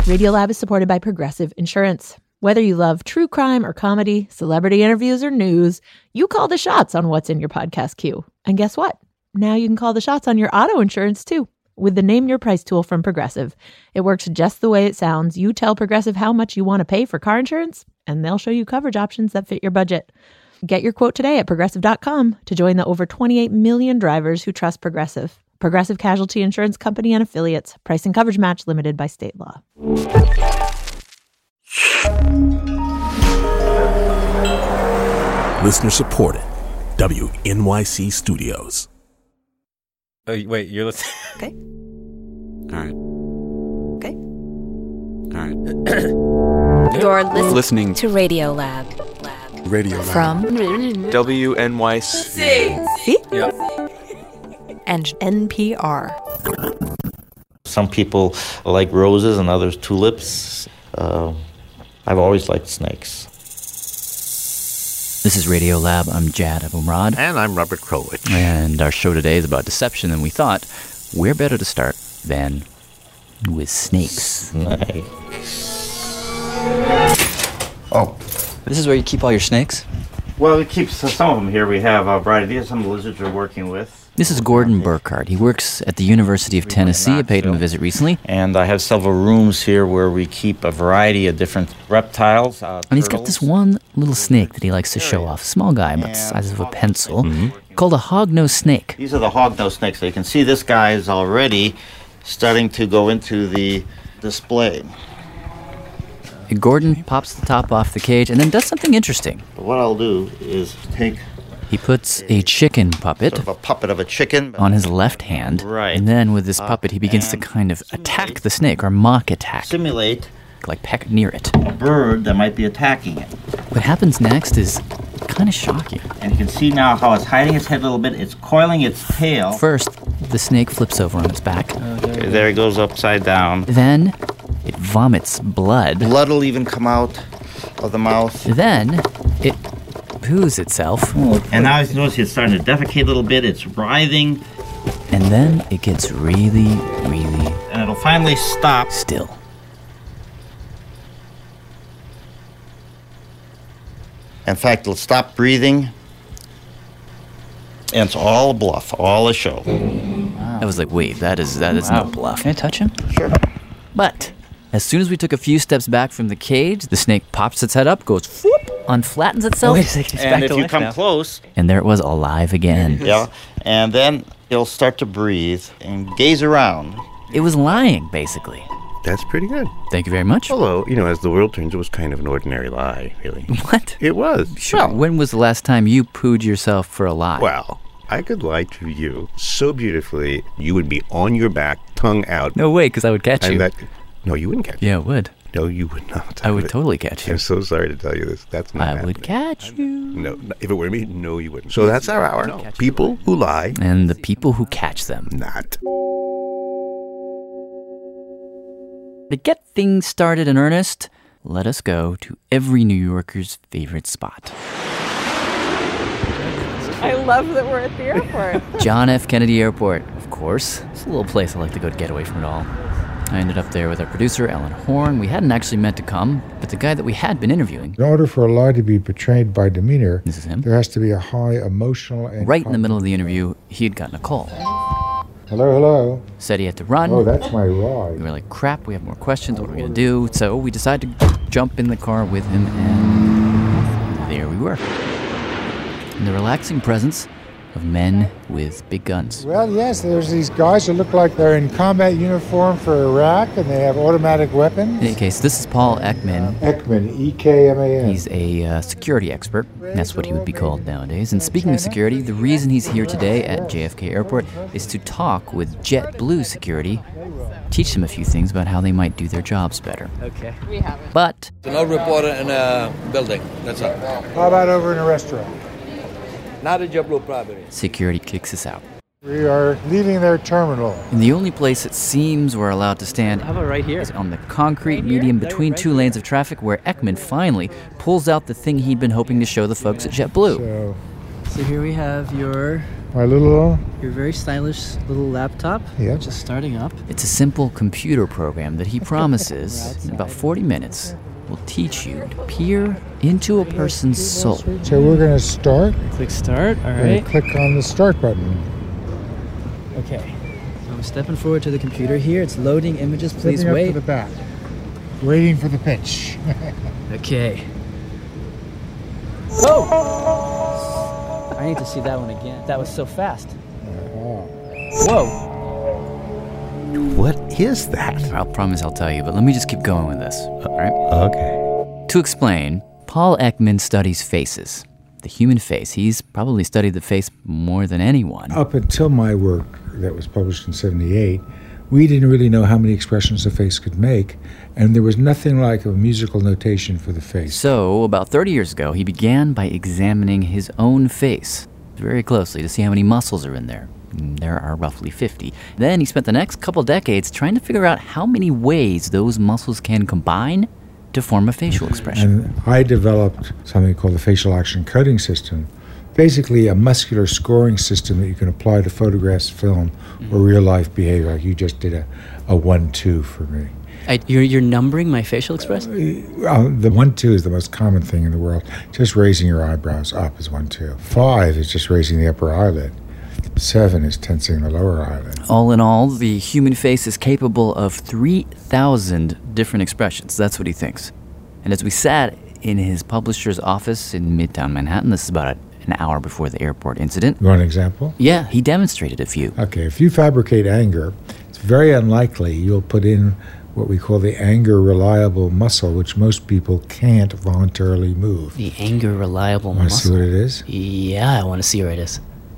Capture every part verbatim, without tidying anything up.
Radiolab is supported by Progressive Insurance. Whether you love true crime or comedy, celebrity interviews or news, you call the shots on what's in your podcast queue. And guess what? Now you can call the shots on your auto insurance too with the Name Your Price tool from Progressive. It works just the way it sounds. You tell Progressive how much you want to pay for car insurance, and they'll show you coverage options that fit your budget. Get your quote today at progressive dot com to join the over twenty-eight million drivers who trust Progressive. Progressive Casualty Insurance Company and Affiliates. Price and coverage match limited by state law. Listener supported. W N Y C Studios. Oh, wait, you're listening? Okay. All right. Okay. All right. You're listening, Listening to Radiolab. Lab. Radio Lab. From W N Y C. C Yeah. and N P R. Some people like roses and others tulips. Uh, I've always liked snakes. This is Radiolab. I'm Jad Abumrad. And I'm Robert Krulwich. And our show today is about deception, and we thought, where better to start than with snakes? Snakes. Oh. This is where you keep all your snakes? Well, we keep some of them here. We have a variety. These are some lizards we're working with. This is Gordon Burkhardt. He works at the University of Tennessee. I paid him a visit recently. And I have several rooms here where we keep a variety of different reptiles. Uh, And he's got this one little snake that he likes to show off. Small guy, about the size of a pencil, mm-hmm. called a hognose snake. These are the hognose snakes. So you can see this guy is already starting to go into the display. Gordon pops the top off the cage and then does something interesting. What I'll do is take... He puts a chicken puppet, sort of a puppet of a chicken, on his left hand. Right. And then with this puppet, he begins to kind of attack the snake, or mock attack. Simulate. Like peck near it. A bird that might be attacking it. What happens next is kind of shocking. And you can see now how it's hiding its head a little bit. It's coiling its tail. First, the snake flips over on its back. Okay, there it goes upside down. Then, it vomits blood. Blood will even come out of the mouth. Then, it poos itself. And now you notice it's starting to defecate a little bit. It's writhing. And then it gets really, really... And it'll finally stop. Still. In fact, it'll stop breathing. And it's all a bluff, all a show. Wow. I was like, wait, that is that is wow. no bluff. Can I touch him? Sure. But as soon as we took a few steps back from the cage, the snake pops its head up, goes whoop, unflattens itself. Wait a second, it's and back if to you come now. Close... And there it was, alive again. Yeah, and then it'll start to breathe and gaze around. It was lying, basically. That's pretty good. Thank you very much. Although, you know, as the world turns, it was kind of an ordinary lie, really. What? It was. Sure. Well, when was the last time you pooed yourself for a lie? Well, I could lie to you so beautifully, you would be on your back, tongue out. No way, because I would catch and you. That, no, you wouldn't catch me. Yeah, it would. No, you would not. I would totally catch you. I'm so sorry to tell you this. That's not I happening. would catch you. No, if it were me, no, you wouldn't. So that's our hour. No. People who lie. And the people who catch them. Not. To get things started in earnest, let us go to every New Yorker's favorite spot. I love that we're at the airport. John F. Kennedy Airport, of course. It's a little place I like to go to get away from it all. I ended up there with our producer, Ellen Horn. We hadn't actually meant to come, but the guy that we had been interviewing... In order for a lie to be portrayed by demeanor, this is him. There has to be a high emotional... and right in the middle of the interview, he had gotten a call. Hello, hello. Said he had to run. Oh, that's my ride. We were like, crap, we have more questions. What are we going to do? So we decided to jump in the car with him, and there we were. In the relaxing presence of men with big guns. Well, yes, there's these guys who look like they're in combat uniform for Iraq, and they have automatic weapons. In any case, this is Paul Ekman. Ekman, E K M A N. He's a uh, security expert. That's what he would be called nowadays. And speaking of security, the reason he's here today at J F K Airport is to talk with JetBlue Security, teach them a few things about how they might do their jobs better. Okay. We haven't. But... No reporter in a building, that's all. How about over in a restaurant? Not a JetBlue property. Security kicks us out. We are leaving their terminal. And the only place it seems we're allowed to stand How about right here? is on the concrete right medium between two lanes of traffic where Ekman finally pulls out the thing he'd been hoping to show the folks at JetBlue. So, so here we have your My little, Your very stylish little laptop. Yep. Just starting up. It's a simple computer program that he promises, in about forty minutes, will teach you to peer into a person's soul. so we're going to start. Click start. All We're going right. to click on the start button. Okay. So I'm stepping forward to the computer here. It's loading images. Please Stepping wait. up to the back. Waiting for the pitch. Okay. Whoa! I need to see that one again. That was so fast. Whoa! What is that? I'll promise I'll tell you, but let me just keep going with this. All right? Okay. To explain, Paul Ekman studies faces. The human face. He's probably studied the face more than anyone. Up until my work that was published in seventy-eight, we didn't really know how many expressions a face could make, and there was nothing like a musical notation for the face. So, about thirty years ago, he began by examining his own face very closely to see how many muscles are in there. There are roughly fifty. Then he spent the next couple decades trying to figure out how many ways those muscles can combine to form a facial expression. And I developed something called the facial action coding system, basically a muscular scoring system that you can apply to photographs, film, or real-life behavior, like you just did a, a one two for me. I, you're, you're numbering my facial expression? Uh, the one two is the most common thing in the world. Just raising your eyebrows up is one two. Five is just raising the upper eyelid. Seven is tensing the lower eyelid. All in all, the human face is capable of three thousand different expressions. That's what he thinks. And as we sat in his publisher's office in Midtown Manhattan, this is about an hour before the airport incident. You want an example? Yeah, he demonstrated a few. Okay, if you fabricate anger, it's very unlikely you'll put in what we call the anger reliable muscle, which most people can't voluntarily move. The anger reliable Want to see muscle. what it is? Yeah, I want to see where it is.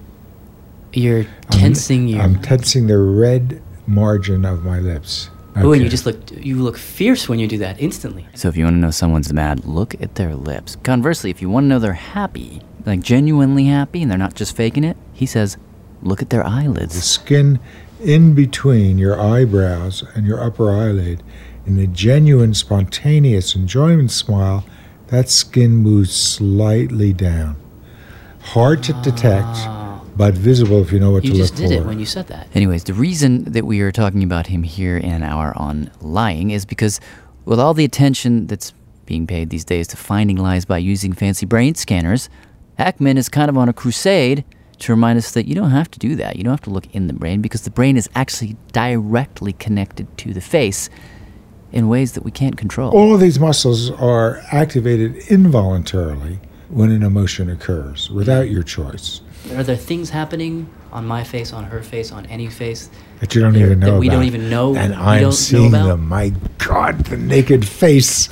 You're tensing I'm, your... I'm tensing the red margin of my lips. Oh, and you Okay. just look, you look fierce when you do that instantly. So if you want to know someone's mad, look at their lips. Conversely, if you want to know they're happy, like genuinely happy and they're not just faking it, he says, look at their The eyelids. skin in between your eyebrows and your upper eyelid, in a genuine, spontaneous enjoyment smile, that skin moves slightly down. Hard to detect, but visible if you know what You to just look did for. it when you said that. Anyways, the reason that we are talking about him here in our On Lying is because with all the attention that's being paid these days to finding lies by using fancy brain scanners, Ekman is kind of on a crusade to remind us that you don't have to do that. You don't have to look in the brain because the brain is actually directly connected to the face in ways that we can't control. All of these muscles are activated involuntarily when an emotion occurs, without your choice. Are there things happening on my face, on her face, on any face That you don't that- even know that we about. don't even know? And we I'm don't seeing know about? them. My God, the naked face.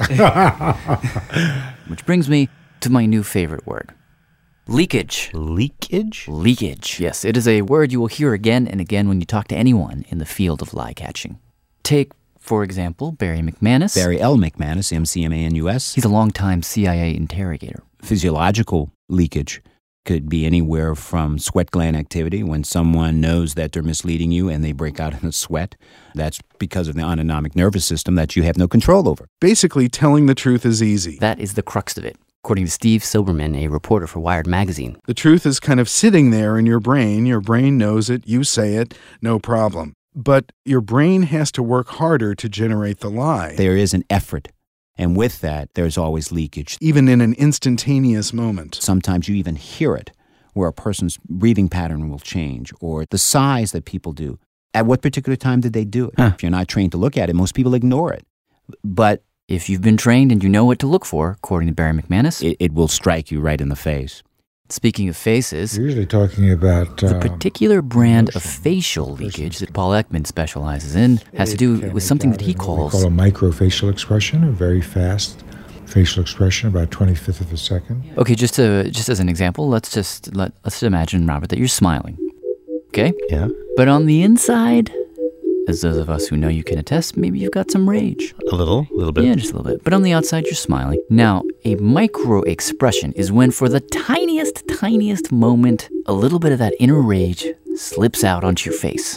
Which brings me to my new favorite word. Leakage. Leakage? Leakage. Yes, it is a word you will hear again and again when you talk to anyone in the field of lie catching. Take, for example, Barry McManus. Barry L. McManus, M C M A N U S. He's a longtime C I A interrogator. Physiological leakage could be anywhere from sweat gland activity. When someone knows that they're misleading you and they break out in a sweat, that's because of the autonomic nervous system that you have no control over. Basically, telling the truth is easy. That is the crux of it, according to Steve Silberman, a reporter for Wired magazine. The truth is kind of sitting there in your brain. Your brain knows it. You say it. No problem. But your brain has to work harder to generate the lie. There is an effort. And with that, there's always leakage. Even in an instantaneous moment. Sometimes you even hear it, where a person's breathing pattern will change, or the sighs that people do. At what particular time did they do it? Huh. If you're not trained to look at it, most people ignore it. But if you've been trained and you know what to look for, according to Barry McManus, it, it will strike you right in the face. Speaking of faces, You're usually talking about the um, particular brand of facial leakage that Paul Ekman specializes in has to do with something that he what we calls call a microfacial expression, a very fast facial expression, about twenty-fifth of a second. Okay, just to just as an example, let's just let let's imagine, Robert, that you're smiling. Okay? Yeah. But on the inside, as those of us who know you can attest, maybe you've got some rage. A little, a little bit. Yeah, just a little bit. But on the outside, you're smiling. Now, a micro expression is when for the tiniest, tiniest moment, a little bit of that inner rage slips out onto your face.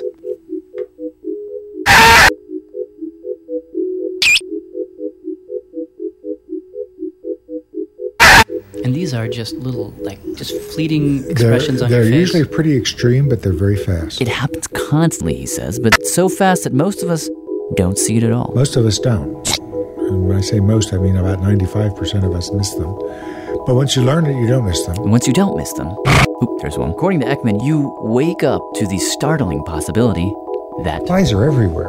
And these are just little, like, just fleeting expressions they're, on they're your face. usually pretty extreme, but they're very fast. It happens constantly, he says, but so fast that most of us don't see it at all. Most of us don't. And when I say most, I mean about ninety-five percent of us miss them. But once you learn it, you don't miss them. And once you don't miss them, oop, there's one. According to Ekman, you wake up to the startling possibility that lies are everywhere.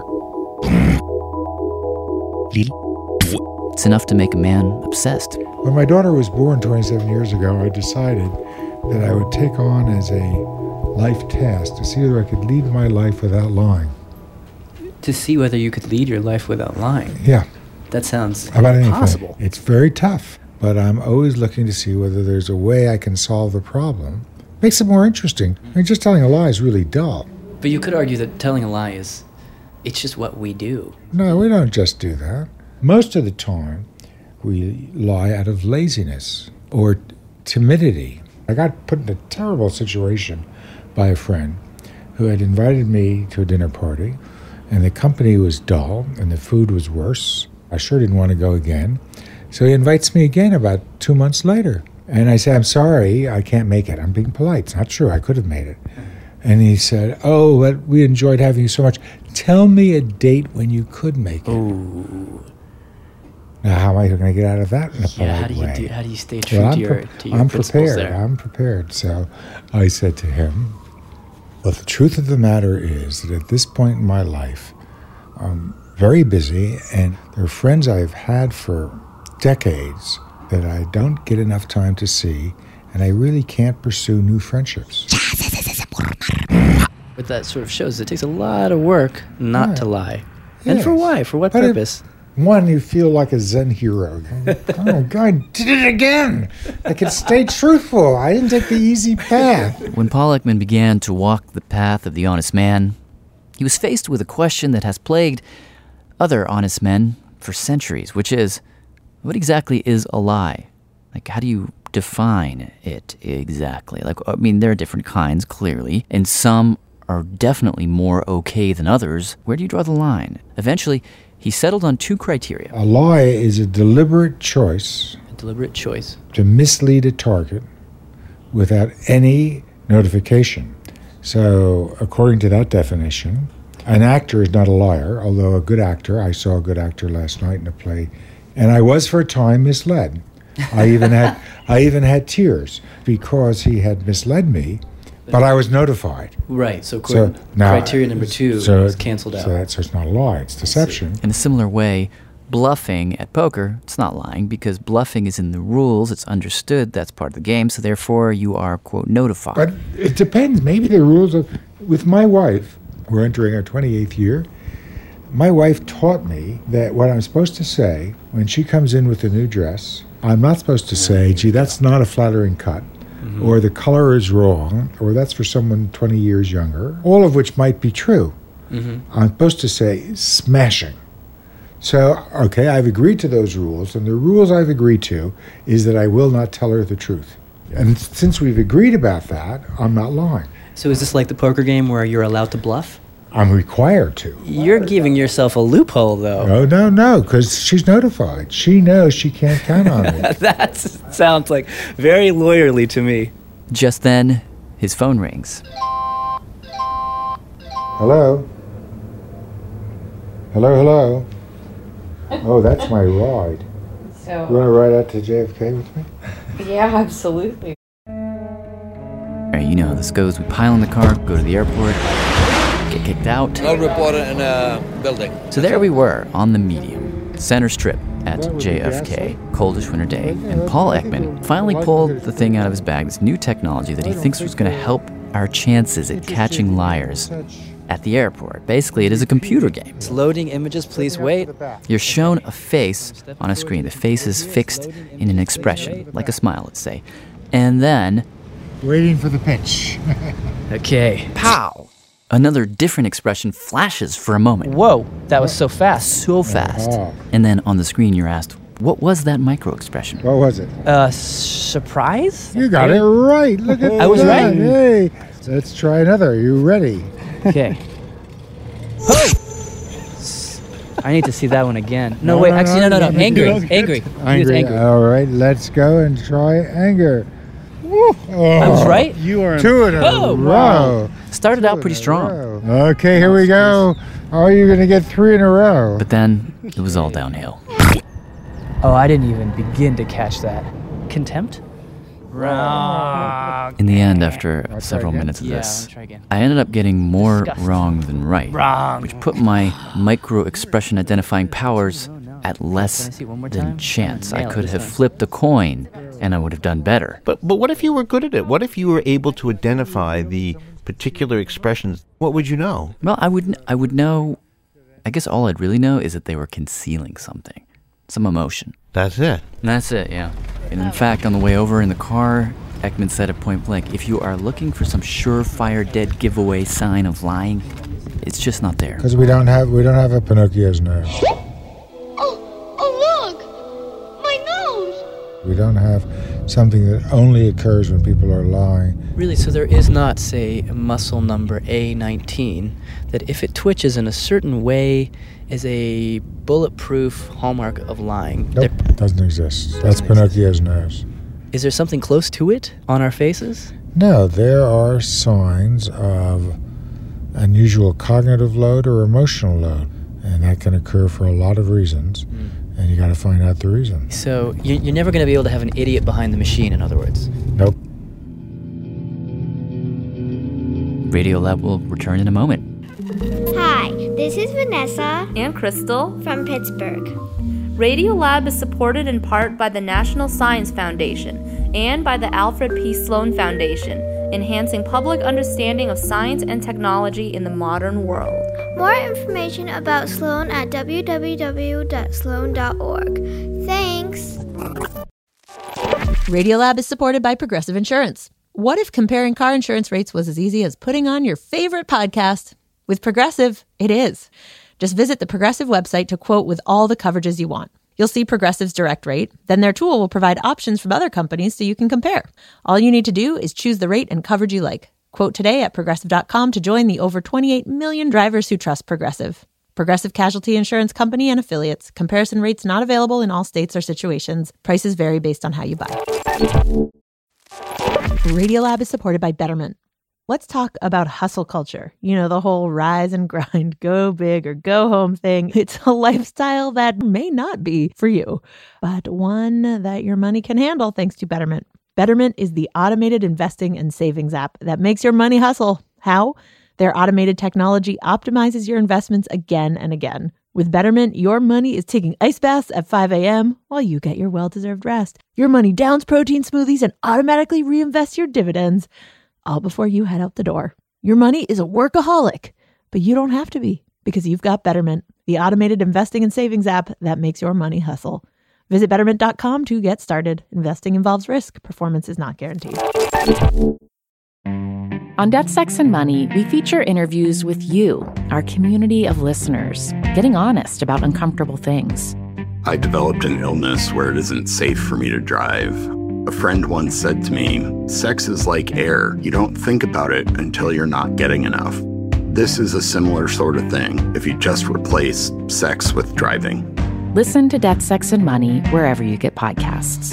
It's enough to make a man obsessed. When my daughter was born twenty-seven years ago, I decided that I would take on as a life task to see whether I could lead my life without lying. To see whether you could lead your life without lying. Yeah. That sounds About anything. impossible. It's very tough, but I'm always looking to see whether there's a way I can solve the problem. Makes it more interesting. I mean, just telling a lie is really dull. But you could argue that telling a lie is, it's just what we do. No, we don't just do that. Most of the time, we lie out of laziness or timidity. I got put in a terrible situation by a friend who had invited me to a dinner party, and the company was dull and the food was worse. I sure didn't want to go again. So he invites me again about two months later. And I say, I'm sorry, I can't make it. I'm being polite. It's not true. I could have made it. And he said, oh, but we enjoyed having you so much. Tell me a date when you could make it. Ooh. Now, how am I going to get out of that in a polite Yeah, how do you way? do? How do you stay true Well, to I'm your pre- to your I'm principles prepared. there? I'm prepared. So I said to him, well, the truth of the matter is that at this point in my life, I'm very busy, and there are friends I've had for decades that I don't get enough time to see, and I really can't pursue new friendships. What that sort of shows, it takes a lot of work not Yeah. to lie. And Yes. for why? For what But it- purpose? One, you feel like a Zen hero. Oh, God, did it again. I can stay truthful. I didn't take the easy path. When Paul Ekman began to walk the path of the honest man, he was faced with a question that has plagued other honest men for centuries, which is, what exactly is a lie? Like, how do you define it exactly? Like, I mean, there are different kinds, clearly, and some are definitely more okay than others. Where do you draw the line? Eventually, he settled on two criteria. A lie is a deliberate choice A deliberate choice. to mislead a target without any notification. So, according to that definition, an actor is not a liar, although a good actor, I saw a good actor last night in a play, and I was for a time misled. I even had I even had tears because he had misled me, but I was notified. Right, so, So now, criteria number two so, is canceled out. So, that, so it's not a lie, it's deception. In a similar way, bluffing at poker, it's not lying because bluffing is in the rules, it's understood, that's part of the game, so therefore you are, quote, notified. But it depends. Maybe the rules of... With my wife, we're entering our twenty-eighth year, my wife taught me that what I'm supposed to say when she comes in with a new dress, I'm not supposed to say, gee, that's not a flattering cut, mm-hmm. or the color is wrong, or that's for someone twenty years younger, all of which might be true. Mm-hmm. I'm supposed to say, smashing. So, okay, I've agreed to those rules, and the rules I've agreed to is that I will not tell her the truth. And since we've agreed about that, I'm not lying. So is this like the poker game where you're allowed to bluff? I'm required to. You're giving yourself a loophole, though. No, no, no, because she's notified. She knows she can't count on me. That sounds like very lawyerly to me. Just then, his phone rings. Hello? Hello, hello? Oh, that's my ride. So, You want to ride out to J F K with me? yeah, absolutely. All right, you know how this goes. We pile in the car, go to the airport, get kicked out. No reporter in a building. So there we were, on the medium, center strip at J F K, coldish winter day, and Paul Ekman finally pulled the thing out of his bag, this new technology that he thinks was going to help our chances at catching liars at the airport. Basically, it is a computer game. It's loading images, please wait. You're shown a face on a screen. The face is fixed in an expression, like a smile, let's say. And then... Waiting for the pitch. Okay. Pow! Another different expression flashes for a moment. Whoa, that was so fast. So fast. Uh-huh. And then on the screen you're asked, what was that micro expression? What was it? Uh, surprise? You got it right. Look at that. I was right. Hey, let's try another. Are you ready? Okay. I need to see that one again. No, No, wait, no, actually, no, no, no, you no. Angry, don't get angry. to- He was Angry. angry. All right, let's go and try anger. Woo. Oh, I was right? You are Two in a Oh, row. Started out pretty strong. Okay, here we go. Are you going to get three in a row? But then it was all downhill. Oh, I didn't even begin to catch that. Contempt? Wrong. In the end, after Wanna try several again? minutes of Yeah, this, wanna try again. I ended up getting more Disgusting. wrong than right. Wrong. Which put my micro-expression identifying powers at less Can I see it one more than time? chance. I Nail it could this have time. flipped a coin and I would have done better. But but what if you were good at it? What if you were able to identify the particular expressions? What would you know? Well, I would, I would know, I guess all I'd really know is that they were concealing something, some emotion. That's it. And that's it, yeah. And in fact, on the way over in the car, Ekman said at point blank, if you are looking for some surefire dead giveaway sign of lying, it's just not there. Because we don't have we don't have a Pinocchio's nose. Oh, oh look! My nose! We don't have something that only occurs when people are lying. Really, so there is not, say, a muscle number A nineteen that if it twitches in a certain way is a bulletproof hallmark of lying. Nope, There- doesn't exist. That's Pinocchio's nose. is there something close to it on our faces? No, there are signs of unusual cognitive load or emotional load, and that can occur for a lot of reasons, and you got to find out the reason. So you- you're never going to be able to have an idiot behind the machine, in other words. Nope. Radiolab will return in a moment. Hi, this is Vanessa and Crystal from Pittsburgh. Radiolab is supported in part by the National Science Foundation and by the Alfred P. Sloan Foundation, enhancing public understanding of science and technology in the modern world. More information about Sloan at w w w dot sloan dot org. Thanks! Radiolab is supported by Progressive Insurance. What if comparing car insurance rates was as easy as putting on your favorite podcast? With Progressive, it is. Just visit the Progressive website to quote with all the coverages you want. You'll see Progressive's direct rate. Then their tool will provide options from other companies so you can compare. All you need to do is choose the rate and coverage you like. Quote today at progressive dot com to join the over twenty-eight million drivers who trust Progressive. Progressive Casualty Insurance Company and Affiliates. Comparison rates not available in all states or situations. Prices vary based on how you buy. Radiolab is supported by Betterment. Let's talk about hustle culture. You know, the whole rise and grind, go big or go home thing. It's a lifestyle that may not be for you, but one that your money can handle thanks to Betterment. Betterment is the automated investing and savings app that makes your money hustle. How? Their automated technology optimizes your investments again and again. With Betterment, your money is taking ice baths at five a.m. while you get your well-deserved rest. Your money downs protein smoothies and automatically reinvests your dividends, all before you head out the door. Your money is a workaholic, but you don't have to be because you've got Betterment, the automated investing and savings app that makes your money hustle. Visit betterment dot com to get started. Investing involves risk. Performance is not guaranteed. On Debt, Sex, and Money, we feature interviews with you, our community of listeners, getting honest about uncomfortable things. I developed an illness where it isn't safe for me to drive. A friend once said to me, sex is like air. You don't think about it until you're not getting enough. This is a similar sort of thing if you just replace sex with driving. Listen to Debt, Sex, and Money wherever you get podcasts.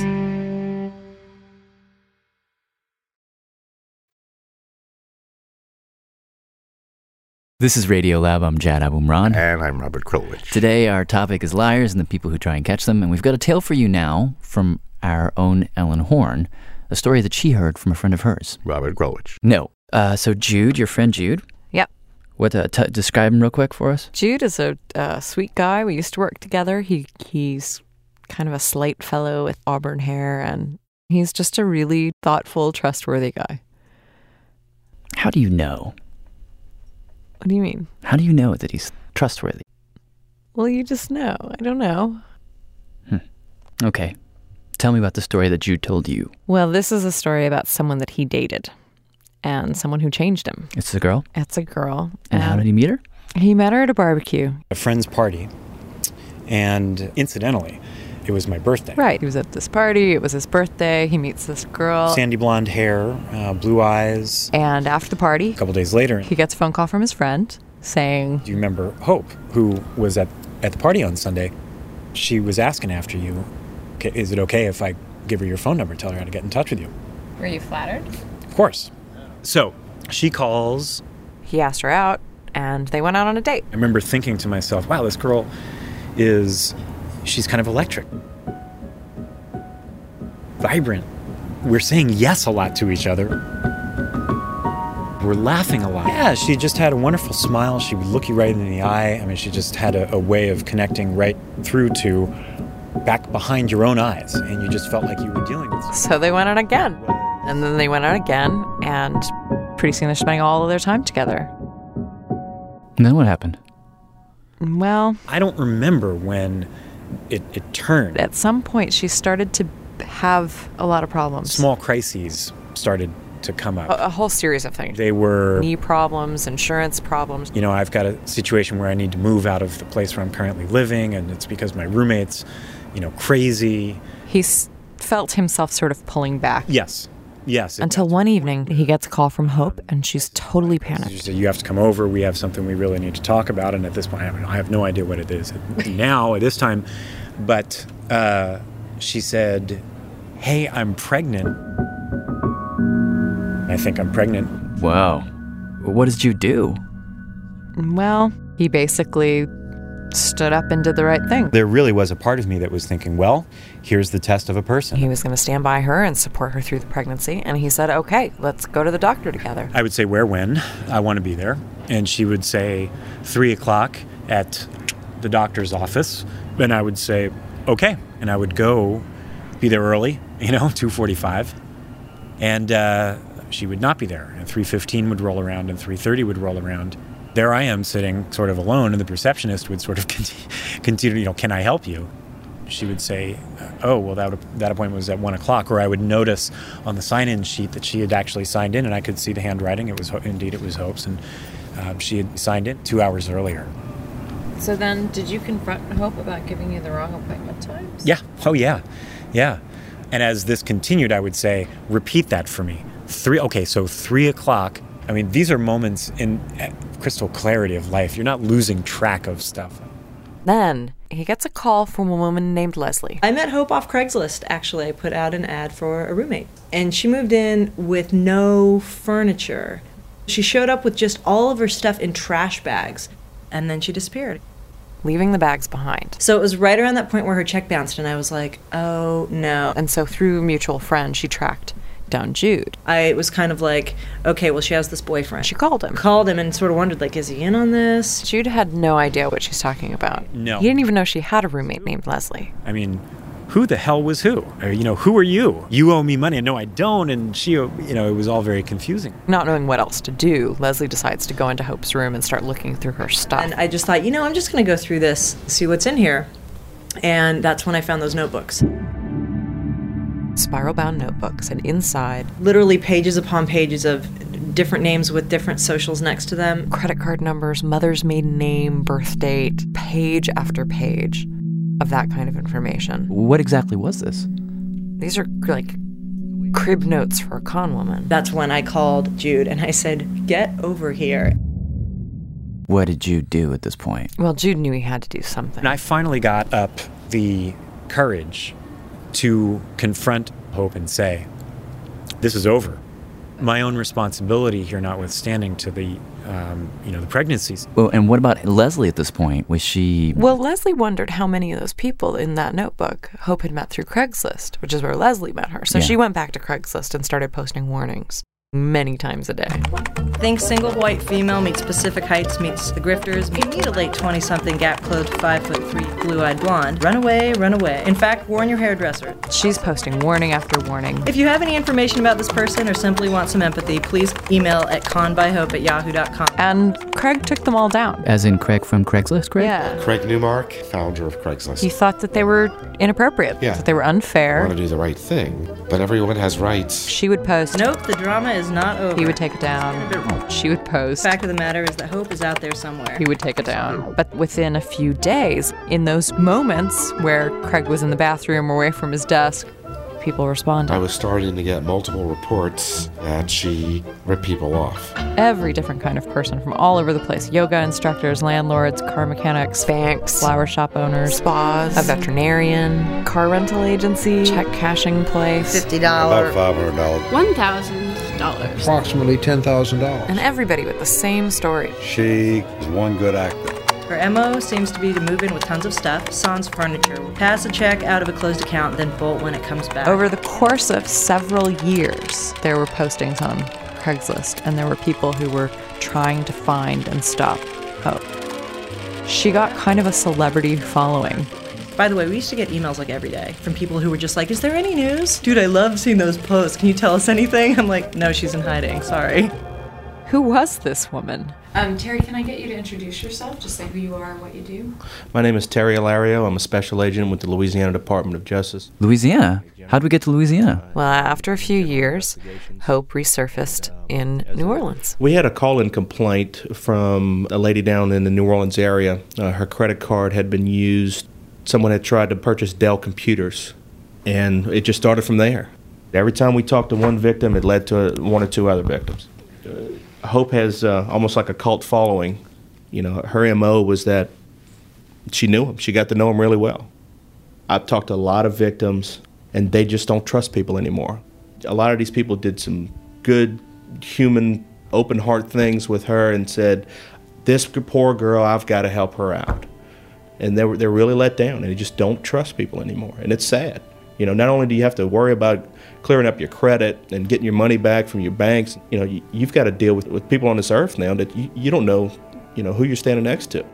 This is Radiolab. I'm Jad Abumrad. And I'm Robert Krulwich. Today, our topic is liars and the people who try and catch them. And we've got a tale for you now from our own Ellen Horn, a story that she heard from a friend of hers. Robert Krulwich. No. Uh, so Jude, your friend Jude. Yep. What? Uh, t- describe him real quick for us. Jude is a uh, sweet guy. We used to work together. He He's kind of a slight fellow with auburn hair, and he's just a really thoughtful, trustworthy guy. How do you know? What do you mean? How do you know that he's trustworthy? Well, you just know. I don't know. Hmm. Okay. Tell me about the story that Jude told you. Well, this is a story about someone that he dated and someone who changed him. It's a girl? It's a girl. And how did he meet her? He met her at a barbecue. A friend's party. And incidentally, it was my birthday. Right. He was at this party. It was his birthday. He meets this girl. Sandy blonde hair, uh, blue eyes. And after the party, a couple days later, he gets a phone call from his friend saying, do you remember Hope, who was at at the party on Sunday, she was asking after you, is it okay if I give her your phone number, tell her how to get in touch with you? Were you flattered? Of course. So she calls. He asked her out, and they went out on a date. I remember thinking to myself, wow, this girl is, she's kind of electric. Vibrant. We're saying yes a lot to each other. We're laughing a lot. Yeah, she just had a wonderful smile. She would look you right in the eye. I mean, she just had a, a way of connecting right through to back behind your own eyes, and you just felt like you were dealing with something. So they went out again. And then they went out again, and pretty soon they're spending all of their time together. And then what happened? Well, I don't remember when it, it turned. At some point, she started to have a lot of problems. Small crises started to come up. A, a whole series of things. They were... knee problems, insurance problems. You know, I've got a situation where I need to move out of the place where I'm currently living, and it's because my roommate's, you know, crazy. He s- felt himself sort of pulling back. Yes. Yes. Until one evening, he gets a call from Hope, and she's totally panicked. She said, you have to come over. We have something we really need to talk about. And at this point, I have, I have no idea what it is now at this time. But uh, she said, hey, I'm pregnant. I think I'm pregnant. Wow. What did you do? Well, he basically stood up and did the right thing. There really was a part of me that was thinking, well, here's the test of a person. He was going to stand by her and support her through the pregnancy, and he said, okay, let's go to the doctor together. I would say, where, when? I want to be there. And she would say, three o'clock at the doctor's office. And I would say, okay. And I would go, be there early, you know, two forty-five. And uh, she would not be there. And three fifteen would roll around, and three thirty would roll around. There I am sitting sort of alone, and the receptionist would sort of continue, you know, can I help you? She would say, oh, well, that that appointment was at one o'clock, or I would notice on the sign-in sheet that she had actually signed in, and I could see the handwriting. It was, indeed, it was Hope's, and um, she had signed in two hours earlier. So then, did you confront Hope about giving you the wrong appointment times? Yeah. Oh, yeah. Yeah. And as this continued, I would say, repeat that for me. Three. Okay, so three o'clock. I mean, these are moments in crystal clarity of life. You're not losing track of stuff. Then he gets a call from a woman named Leslie. I met Hope off Craigslist, actually. I put out an ad for a roommate. And she moved in with no furniture. She showed up with just all of her stuff in trash bags. And then she disappeared. Leaving the bags behind. So it was right around that point where her check bounced, and I was like, oh, no. And so through a mutual friend, she tracked down Jude. I was kind of like, okay, well, she has this boyfriend. She called him. Called him and sort of wondered, like, is he in on this? Jude had no idea what she's talking about. No. He didn't even know she had a roommate named Leslie. I mean, who the hell was who? Or, you know, who are you? You owe me money. And no, I don't. And she, you know, it was all very confusing. Not knowing what else to do, Leslie decides to go into Hope's room and start looking through her stuff. And I just thought, you know, I'm just going to go through this, see what's in here. And that's when I found those notebooks. Spiral-bound notebooks, and inside, literally pages upon pages of different names with different socials next to them. Credit card numbers, mother's maiden name, birth date, page after page of that kind of information. What exactly was this? These are like crib notes for a con woman. That's when I called Jude and I said, get over here. What did Jude do at this point? Well, Jude knew he had to do something. And I finally got up the courage to confront Hope and say, this is over. My own responsibility here notwithstanding to the, um, you know, the pregnancies. Well, and what about Leslie at this point? Was she... Well, Leslie wondered how many of those people in that notebook Hope had met through Craigslist, which is where Leslie met her. So Yeah. she went back to Craigslist and started posting warnings many times a day. Think single white female meets Pacific Heights meets the Grifters. You need a late twenty-something gap-clothed five foot three blue-eyed blonde. Run away, run away. In fact, warn your hairdresser. She's posting warning after warning. If you have any information about this person or simply want some empathy, please email at conbyhope at yahoo dot com. And Craig took them all down. As in Craig from Craigslist, Craig? Yeah. Craig Newmark, founder of Craigslist. He thought that they were inappropriate, Yeah. that they were unfair. I want to do the right thing, but everyone has rights. She would post. Nope, the drama is not over. He would take it down. She would post. The fact of the matter is that Hope is out there somewhere. He would take it down. But within a few days, in those moments where Craig was in the bathroom or away from his desk, people responded. I was starting to get multiple reports that she ripped people off. Every different kind of person from all over the place. Yoga instructors, landlords, car mechanics, Banks, flower shop owners, spas, a veterinarian, car rental agency, check cashing place, fifty dollars. About five hundred dollars. one thousand dollars. Approximately ten thousand dollars. and everybody with the same story. She is one good actor. Her M O seems to be to move in with tons of stuff, sans furniture, pass a check out of a closed account, then bolt when it comes back. Over the course of several years, there were postings on Craigslist, and there were people who were trying to find and stop Hope. She got kind of a celebrity following. By the way, we used to get emails like every day from people who were just like, is there any news? Dude, I love seeing those posts. Can you tell us anything? I'm like, no, she's in hiding. Sorry. Who was this woman? Um, Terry, can I get you to introduce yourself? Just say who you are and what you do. My name is Terry Alario. I'm a special agent with the Louisiana Department of Justice. Louisiana? How'd we get to Louisiana? Well, after a few years, Hope resurfaced in New Orleans. We had a call-in complaint from a lady down in the New Orleans area. Uh, her credit card had been used. Someone had tried to purchase Dell computers, and it just started from there. Every time we talked to one victim, it led to one or two other victims. Uh, Hope has uh, almost like a cult following. You know, her M O was that she knew him. She got to know him really well. I've talked to a lot of victims, and they just don't trust people anymore. A lot of these people did some good, human, open heart things with her and said, this poor girl, I've got to help her out. And they're, they're really let down, and they just don't trust people anymore. And it's sad. You know, not only do you have to worry about clearing up your credit and getting your money back from your banks, you know, you, you've got to deal with, with people on this earth now that you, you don't know, you know, who you're standing next to.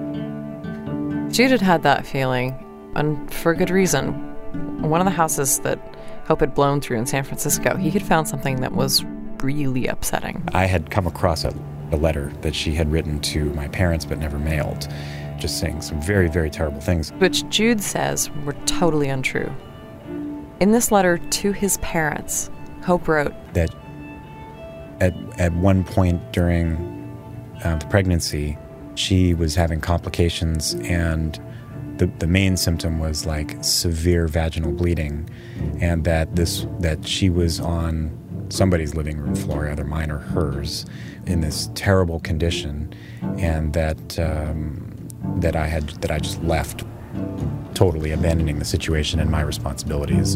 Jude had had that feeling, and for good reason. One of the houses that Hope had blown through in San Francisco, he had found something that was really upsetting. I had come across a, a letter that she had written to my parents but never mailed, just saying some very, very terrible things. Which Jude says were totally untrue. In this letter to his parents, Hope wrote that at, at one point during uh, the pregnancy, she was having complications, and the, the main symptom was like severe vaginal bleeding, and that this that she was on somebody's living room floor, either mine or hers, in this terrible condition, and that um, that I had that I just left, totally abandoning the situation and my responsibilities.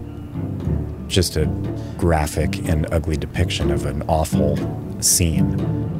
Just a graphic and ugly depiction of an awful scene.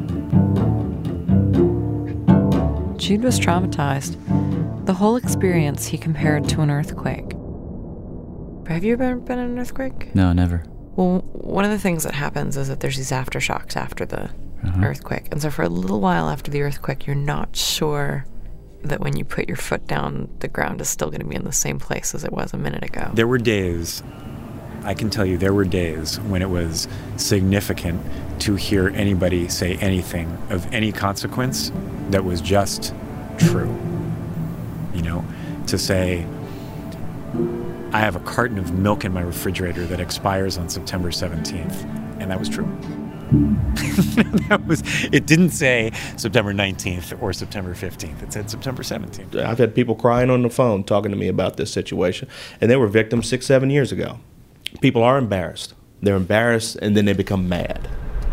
Jude was traumatized. The whole experience he compared to an earthquake. Have you ever been in an earthquake? No, never. Well, one of the things that happens is that there's these aftershocks after the uh-huh. earthquake. And so for a little while after the earthquake, you're not sure that when you put your foot down, the ground is still going to be in the same place as it was a minute ago. There were days, I can tell you, there were days when it was significant to hear anybody say anything of any consequence that was just true. You know, to say, I have a carton of milk in my refrigerator that expires on September seventeenth, and that was true. That was, it didn't say September nineteenth or September fifteenth. It said September seventeenth. I've had people crying on the phone talking to me about this situation, and they were victims six, seven years ago. People are embarrassed. They're embarrassed, and then they become mad.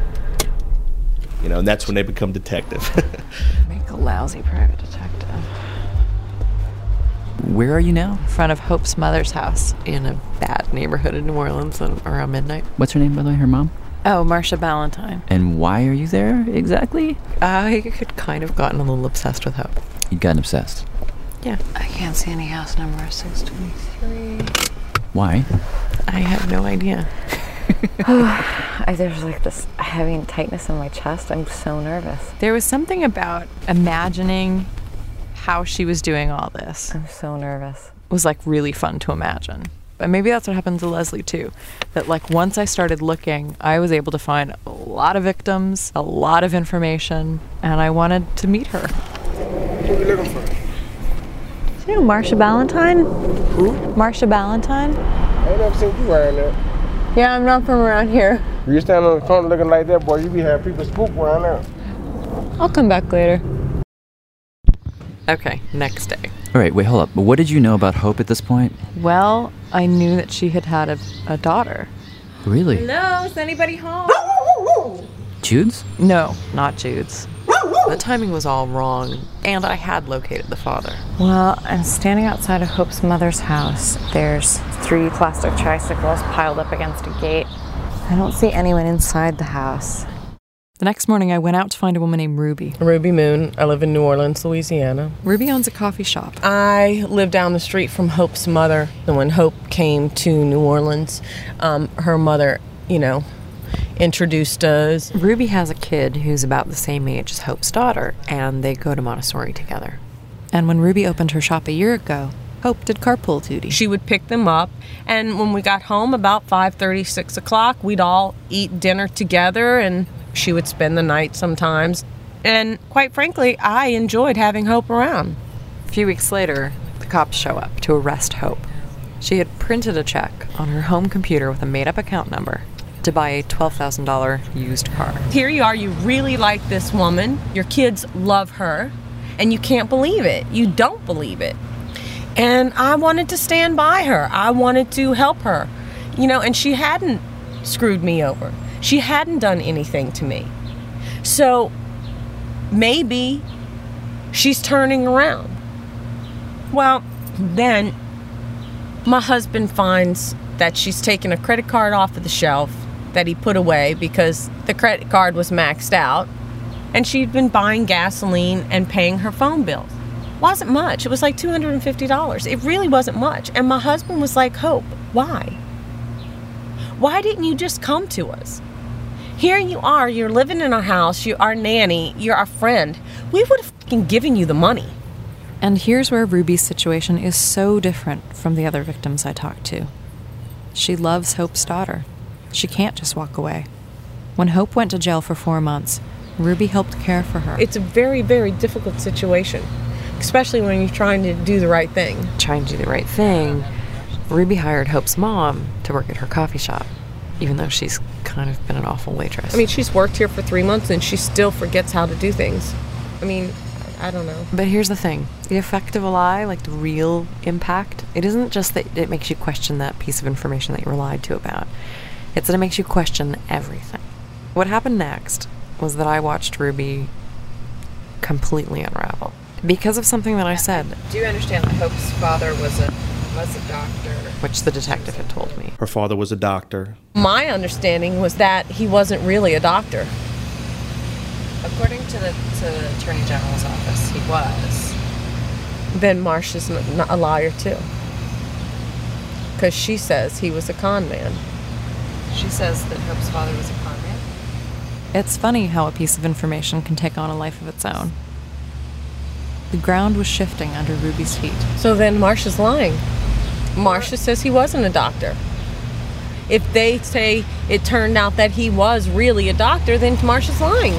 You know, and that's when they become detective. Make a lousy private detective. Where are you now? In front of Hope's mother's house in a bad neighborhood in New Orleans around midnight. What's her name, by the way, her mom? Oh, Marsha Ballantyne. And why are you there exactly? I had kind of gotten a little obsessed with Hope. You'd gotten obsessed? Yeah. I can't see any house number six twenty-three. Why? I have no idea. I, there's like this heavy tightness in my chest. I'm so nervous. There was something about imagining how she was doing all this. I'm so nervous. It was like really fun to imagine. And maybe that's what happened to Leslie too. That like once I started looking, I was able to find a lot of victims, a lot of information, and I wanted to meet her. What are you looking for? Do you know Marsha Ballantyne? Who? Marsha Ballantyne? I ain't never seen you wearing that. Yeah, I'm not from around here. You stand on the corner looking like that, boy, you be having people spook around there. I'll come back later. Okay, next day. All right, wait, hold up. What did you know about Hope at this point? Well, I knew that she had had a, a daughter. Really? Hello, is anybody home? Jude's? No, not Jude's. The timing was all wrong, and I had located the father. Well, I'm standing outside of Hope's mother's house. There's three plastic tricycles piled up against a gate. I don't see anyone inside the house. The next morning, I went out to find a woman named Ruby. Ruby Moon. I live in New Orleans, Louisiana. Ruby owns a coffee shop. I live down the street from Hope's mother. And when Hope came to New Orleans, um, her mother, you know, introduced us. Ruby has a kid who's about the same age as Hope's daughter, and they go to Montessori together. And when Ruby opened her shop a year ago, Hope did carpool duty. She would pick them up, and when we got home about five thirty, six o'clock, we'd all eat dinner together, and she would spend the night sometimes. And quite frankly, I enjoyed having Hope around. A few weeks later, the cops show up to arrest Hope. She had printed a check on her home computer with a made-up account number to buy a twelve thousand dollars used car. Here you are, you really like this woman, your kids love her, and you can't believe it. You don't believe it. And I wanted to stand by her. I wanted to help her. You know, and she hadn't screwed me over. She hadn't done anything to me. So maybe she's turning around. Well, then my husband finds that she's taken a credit card off of the shelf that he put away because the credit card was maxed out, and she'd been buying gasoline and paying her phone bills. Wasn't much. It was like two hundred fifty dollars. It really wasn't much. And my husband was like, Hope, why? Why didn't you just come to us? Here you are, you're living in our house, you're our nanny, you're our friend. We would have fucking given you the money. And here's where Ruby's situation is so different from the other victims I talked to. She loves Hope's daughter. She can't just walk away. When Hope went to jail for four months, Ruby helped care for her. It's a very, very difficult situation, especially when you're trying to do the right thing. Trying to do the right thing, Ruby hired Hope's mom to work at her coffee shop, even though she's kind of been an awful waitress. I mean, she's worked here for three months and she still forgets how to do things. I mean, I don't know. But here's the thing. The effect of a lie, like the real impact, it isn't just that it makes you question that piece of information that you were lied to about. It's that it makes you question everything. What happened next was that I watched Ruby completely unravel because of something that I said. Do you understand that Hope's father was a was a doctor? Which the detective had told me. Her father was a doctor. My understanding was that he wasn't really a doctor. According to the, to the Attorney General's office, he was. Then Marcia's n- not a liar too. Because she says he was a con man. She says that Hope's father was a con man? It's funny how a piece of information can take on a life of its own. The ground was shifting under Ruby's feet. So then Marcia's lying. Marcia says he wasn't a doctor. If they say it turned out that he was really a doctor, then Marcia's lying.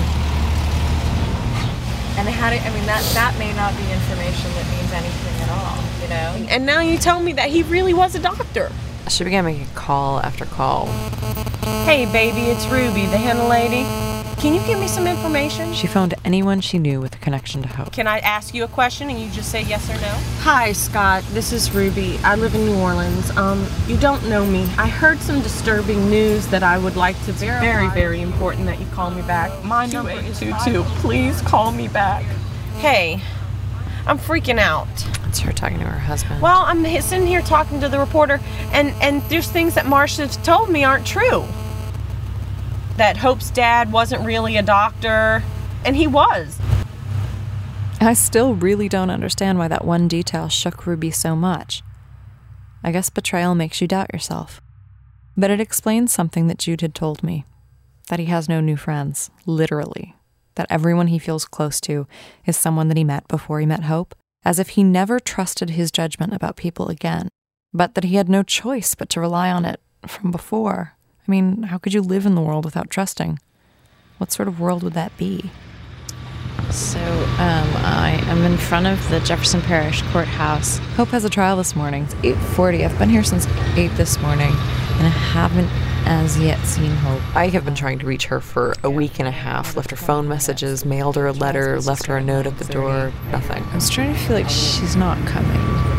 And how do, I mean, that, that may not be information that means anything at all, you know? And now you tell me that he really was a doctor. She began making call after call. Hey, baby, it's Ruby, the henna lady. Can you give me some information? She phoned anyone she knew with a connection to Hope. Can I ask you a question and you just say yes or no? Hi, Scott. This is Ruby. I live in New Orleans. Um, you don't know me. I heard some disturbing news that I would like to verify. Very, very important that you call me back. My number is two two. Please call me back. Hey, I'm freaking out. It's her talking to her husband. Well, I'm sitting here talking to the reporter, and, and there's things that Marcia's told me aren't true. That Hope's dad wasn't really a doctor, and he was. I still really don't understand why that one detail shook Ruby so much. I guess betrayal makes you doubt yourself. But it explains something that Jude had told me. That he has no new friends, literally. That everyone he feels close to is someone that he met before he met Hope, as if he never trusted his judgment about people again, but that he had no choice but to rely on it from before. I mean, how could you live in the world without trusting? What sort of world would that be? So, um, I am in front of the Jefferson Parish Courthouse. Hope has a trial this morning. It's eight forty. I've been here since eight this morning, and I haven't as yet seen Hope. I have been trying to reach her for a week and a half. Left her phone messages, mailed her a letter, left her a note at the door. Nothing. I was trying to feel like she's not coming.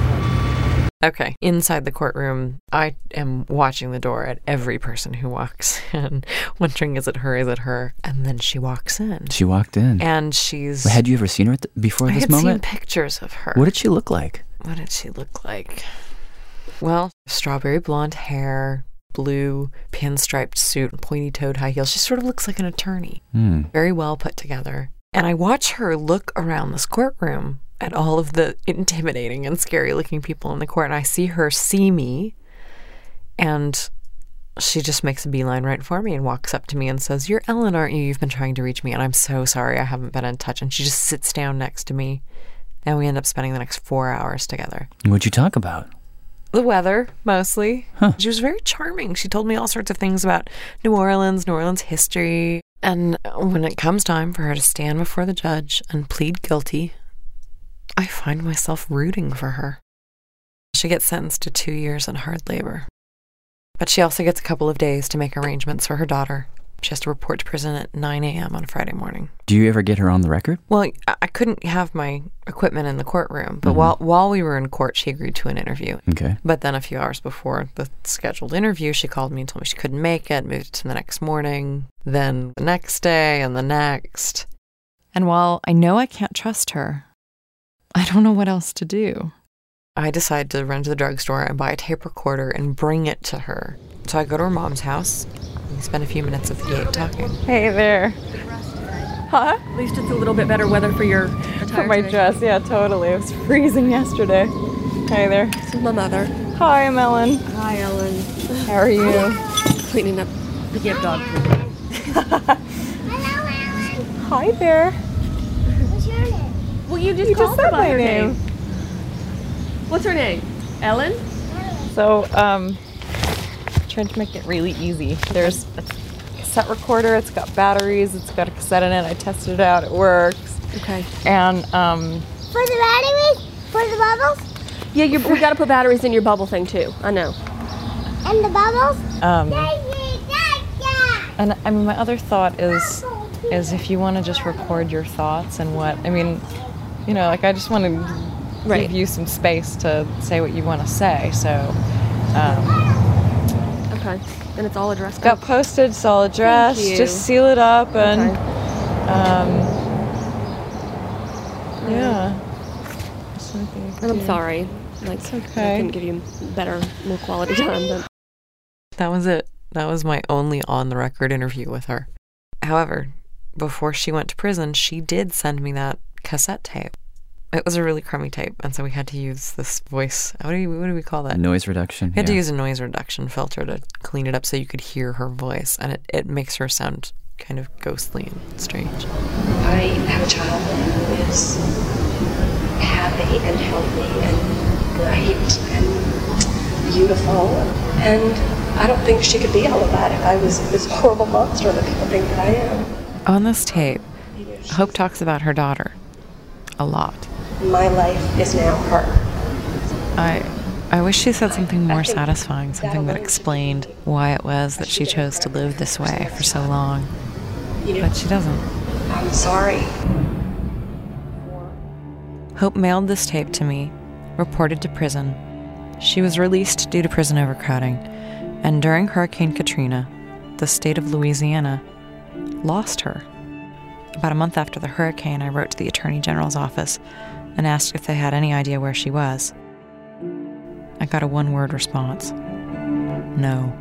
Okay, inside the courtroom, I am watching the door at every person who walks in, wondering, is it her, is it her? And then she walks in. She walked in. And she's... Had you ever seen her at the, before I this had moment? seen pictures of her. What did she look like? What did she look like? Well, strawberry blonde hair, blue pinstriped suit, pointy-toed high heels. She sort of looks like an attorney. Mm. Very well put together. And I watch her look around this courtroom at all of the intimidating and scary-looking people in the court, and I see her see me, and she just makes a beeline right for me and walks up to me and says, "You're Ellen, aren't you? You've been trying to reach me, and I'm so sorry I haven't been in touch." And she just sits down next to me, and we end up spending the next four hours together. What'd you talk about? The weather, mostly. Huh. She was very charming. She told me all sorts of things about New Orleans, New Orleans history, and when it comes time for her to stand before the judge and plead guilty, I find myself rooting for her. She gets sentenced to two years in hard labor. But she also gets a couple of days to make arrangements for her daughter. She has to report to prison at nine a.m. on Friday morning. Do you ever get her on the record? Well, I couldn't have my equipment in the courtroom, but Mm-hmm. while while we were in court, she agreed to an interview. Okay. But then a few hours before the scheduled interview, she called me and told me she couldn't make it, moved it to the next morning, then the next day, and the next. And while I know I can't trust her, I don't know what else to do. I decide to run to the drugstore and buy a tape recorder and bring it to her. So I go to her mom's house. We spend a few minutes at the gate talking. Hey there. Huh? At least it's a little bit better weather for your attire For my today. dress, yeah, totally. It was freezing yesterday. Hey there. This is my mother. Hi, I'm Ellen. Hi, Ellen. How are you? Cleaning up the gift dog food. Hi there. What's your name? Well, you just You called just her said by my her name. name. What's her name? Ellen? So, um, trying to make it really easy. There's a cassette recorder. It's got batteries. It's got a cassette in it. I tested it out. It works. Okay. And, um... For the batteries? For the bubbles? Yeah, you, we gotta put batteries in your bubble thing too. I know. And the bubbles? Um, and I mean, my other thought is, is if you want to just record your thoughts and what, I mean, you know, like I just want to Right. give you some space to say what you want to say. So, um, Okay. Then it's all addressed. got posted, it's all addressed. Thank you. Just seal it up and, Okay. um, yeah. Just something you And can I'm do. sorry. Like, It's I okay. couldn't give you better, more quality time. But That was it. That was my only on-the-record interview with her. However, before she went to prison, she did send me that cassette tape. It was a really crummy tape, and so we had to use this voice. What do, you, what do we call that? Noise reduction. We had to yeah. use a noise reduction filter to clean it up so you could hear her voice, and it, it makes her sound kind of ghostly and strange. I have a child who is happy and healthy and bright and beautiful, and I don't think she could be all of that if I was this horrible monster that people think that I am. On this tape, Hope talks about her daughter a lot. My life is now her. I I wish she said something more satisfying, something that explained why it was that she chose to live this way for so long. But she doesn't. I'm sorry. Hope mailed this tape to me, reported to prison. She was released due to prison overcrowding, and during Hurricane Katrina, the state of Louisiana lost her. About a month after the hurricane, I wrote to the Attorney General's office and asked if they had any idea where she was. I got a one-word response. No.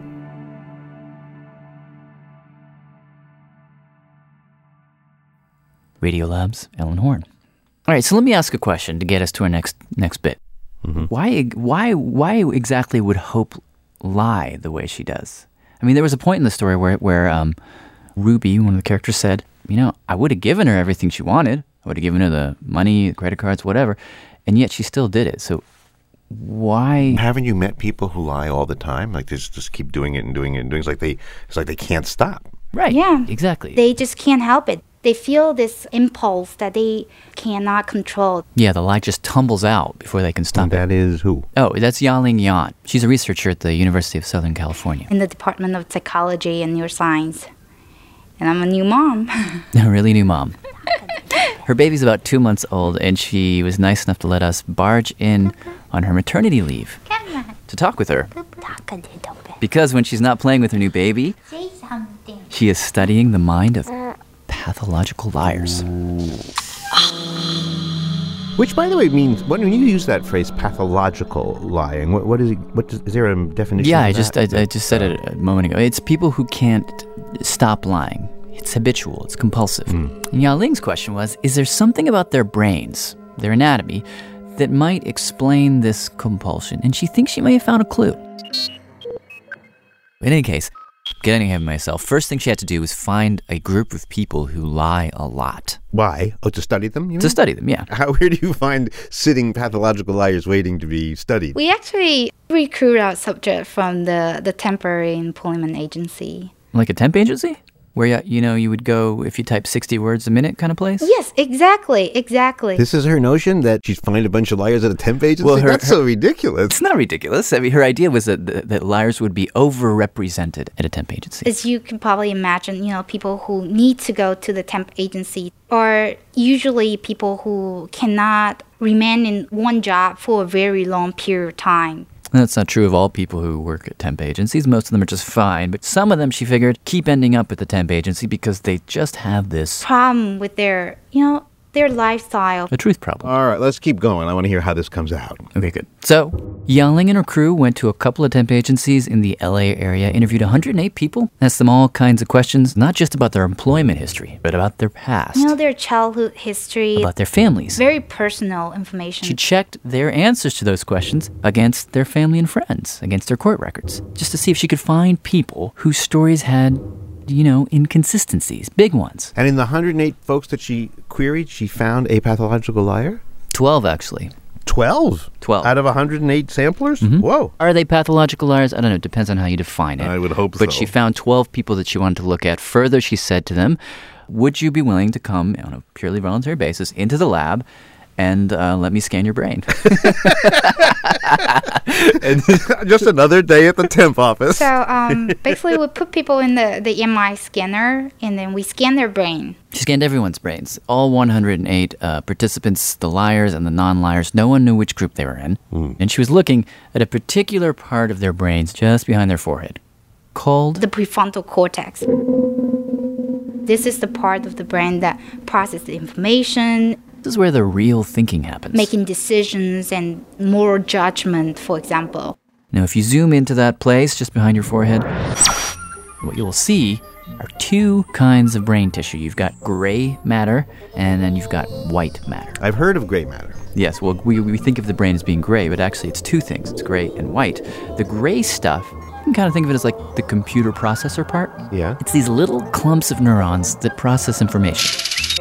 Radiolab's Ellen Horn. All right, so let me ask a question to get us to our next next bit. Mm-hmm. Why why why exactly would Hope lie the way she does? I mean, there was a point in the story where where um, Ruby, one of the characters, said, "You know, I would have given her everything she wanted. I would have given her the money, credit cards, whatever, and yet she still did it." So why haven't you met people who lie all the time? Like they just, just keep doing it and doing it and doing it. It's like they it's like they can't stop. Right. Yeah. Exactly. They just can't help it. They feel this impulse that they cannot control. Yeah, the lie just tumbles out before they can stop And that it. is who? Oh, that's Yaling Yan. She's a researcher at the University of Southern California. In the Department of Psychology and Neuroscience. And I'm a new mom. A really new mom. Her baby's about two months old, and she was nice enough to let us barge in on her maternity leave to talk with her. Because when she's not playing with her new baby, Say something. she is studying the mind of pathological liars. Which, by the way, means when you use that phrase, pathological lying. What, what is it? What is, is there a definition? Yeah, of I that? just I, I just said it a moment ago. It's people who can't stop lying. It's habitual. It's compulsive. Mm. And Yao Ling's question was, is there something about their brains, their anatomy, that might explain this compulsion? And she thinks she may have found a clue. In any case, getting ahead of myself, first thing she had to do was find a group of people who lie a lot. Why? Oh, to study them? You To mean? study them, yeah. How, where do you find sitting pathological liars waiting to be studied? We actually recruit our subject from the, the temporary employment agency. Like a temp agency? Where, you, you know, you would go if you type sixty words a minute kind of place? Yes, exactly, exactly. This is her notion that she'd find a bunch of liars at a temp agency? Well, her- That's so ridiculous. It's not ridiculous. I mean, her idea was that, that, that liars would be overrepresented at a temp agency. As you can probably imagine, you know, people who need to go to the temp agency are usually people who cannot remain in one job for a very long period of time. That's not true of all people who work at temp agencies. Most of them are just fine. But some of them, she figured, keep ending up at the temp agency because they just have this... Problem with their, you know, their lifestyle. A truth problem. All right, let's keep going. I want to hear how this comes out. Okay, good. So, Yaling and her crew went to a couple of temp agencies in the L A area, interviewed one hundred eight people, asked them all kinds of questions, not just about their employment history, but about their past, You know, their childhood history. about their families. Very personal information. She checked their answers to those questions against their family and friends, against their court records, just to see if she could find people whose stories had, you know, inconsistencies, big ones. And in the one hundred eight folks that she queried, she found a pathological liar? twelve, actually. twelve? twelve. Out of one hundred eight samplers? Mhm. Whoa. Are they pathological liars? I don't know. It depends on how you define it. I would hope But so. she found twelve people that she wanted to look at. Further, she said to them, would you be willing to come on a purely voluntary basis into the lab and uh, let me scan your brain? And just another day at the temp office. So um, basically, we put people in the, the M R I scanner and then we scan their brain. She scanned everyone's brains. All one hundred eight uh, participants, the liars and the non-liars. No one knew which group they were in. Mm. And she was looking at a particular part of their brains just behind their forehead called the prefrontal cortex. This is the part of the brain that processes the information. This is where the real thinking happens. Making decisions and moral judgment, for example. Now, if you zoom into that place just behind your forehead, what you'll see are two kinds of brain tissue. You've got gray matter, and then you've got white matter. I've heard of gray matter. Yes, well, we, we think of the brain as being gray, but actually it's two things. It's gray and white. The gray stuff, you can kind of think of it as like the computer processor part. Yeah. It's these little clumps of neurons that process information.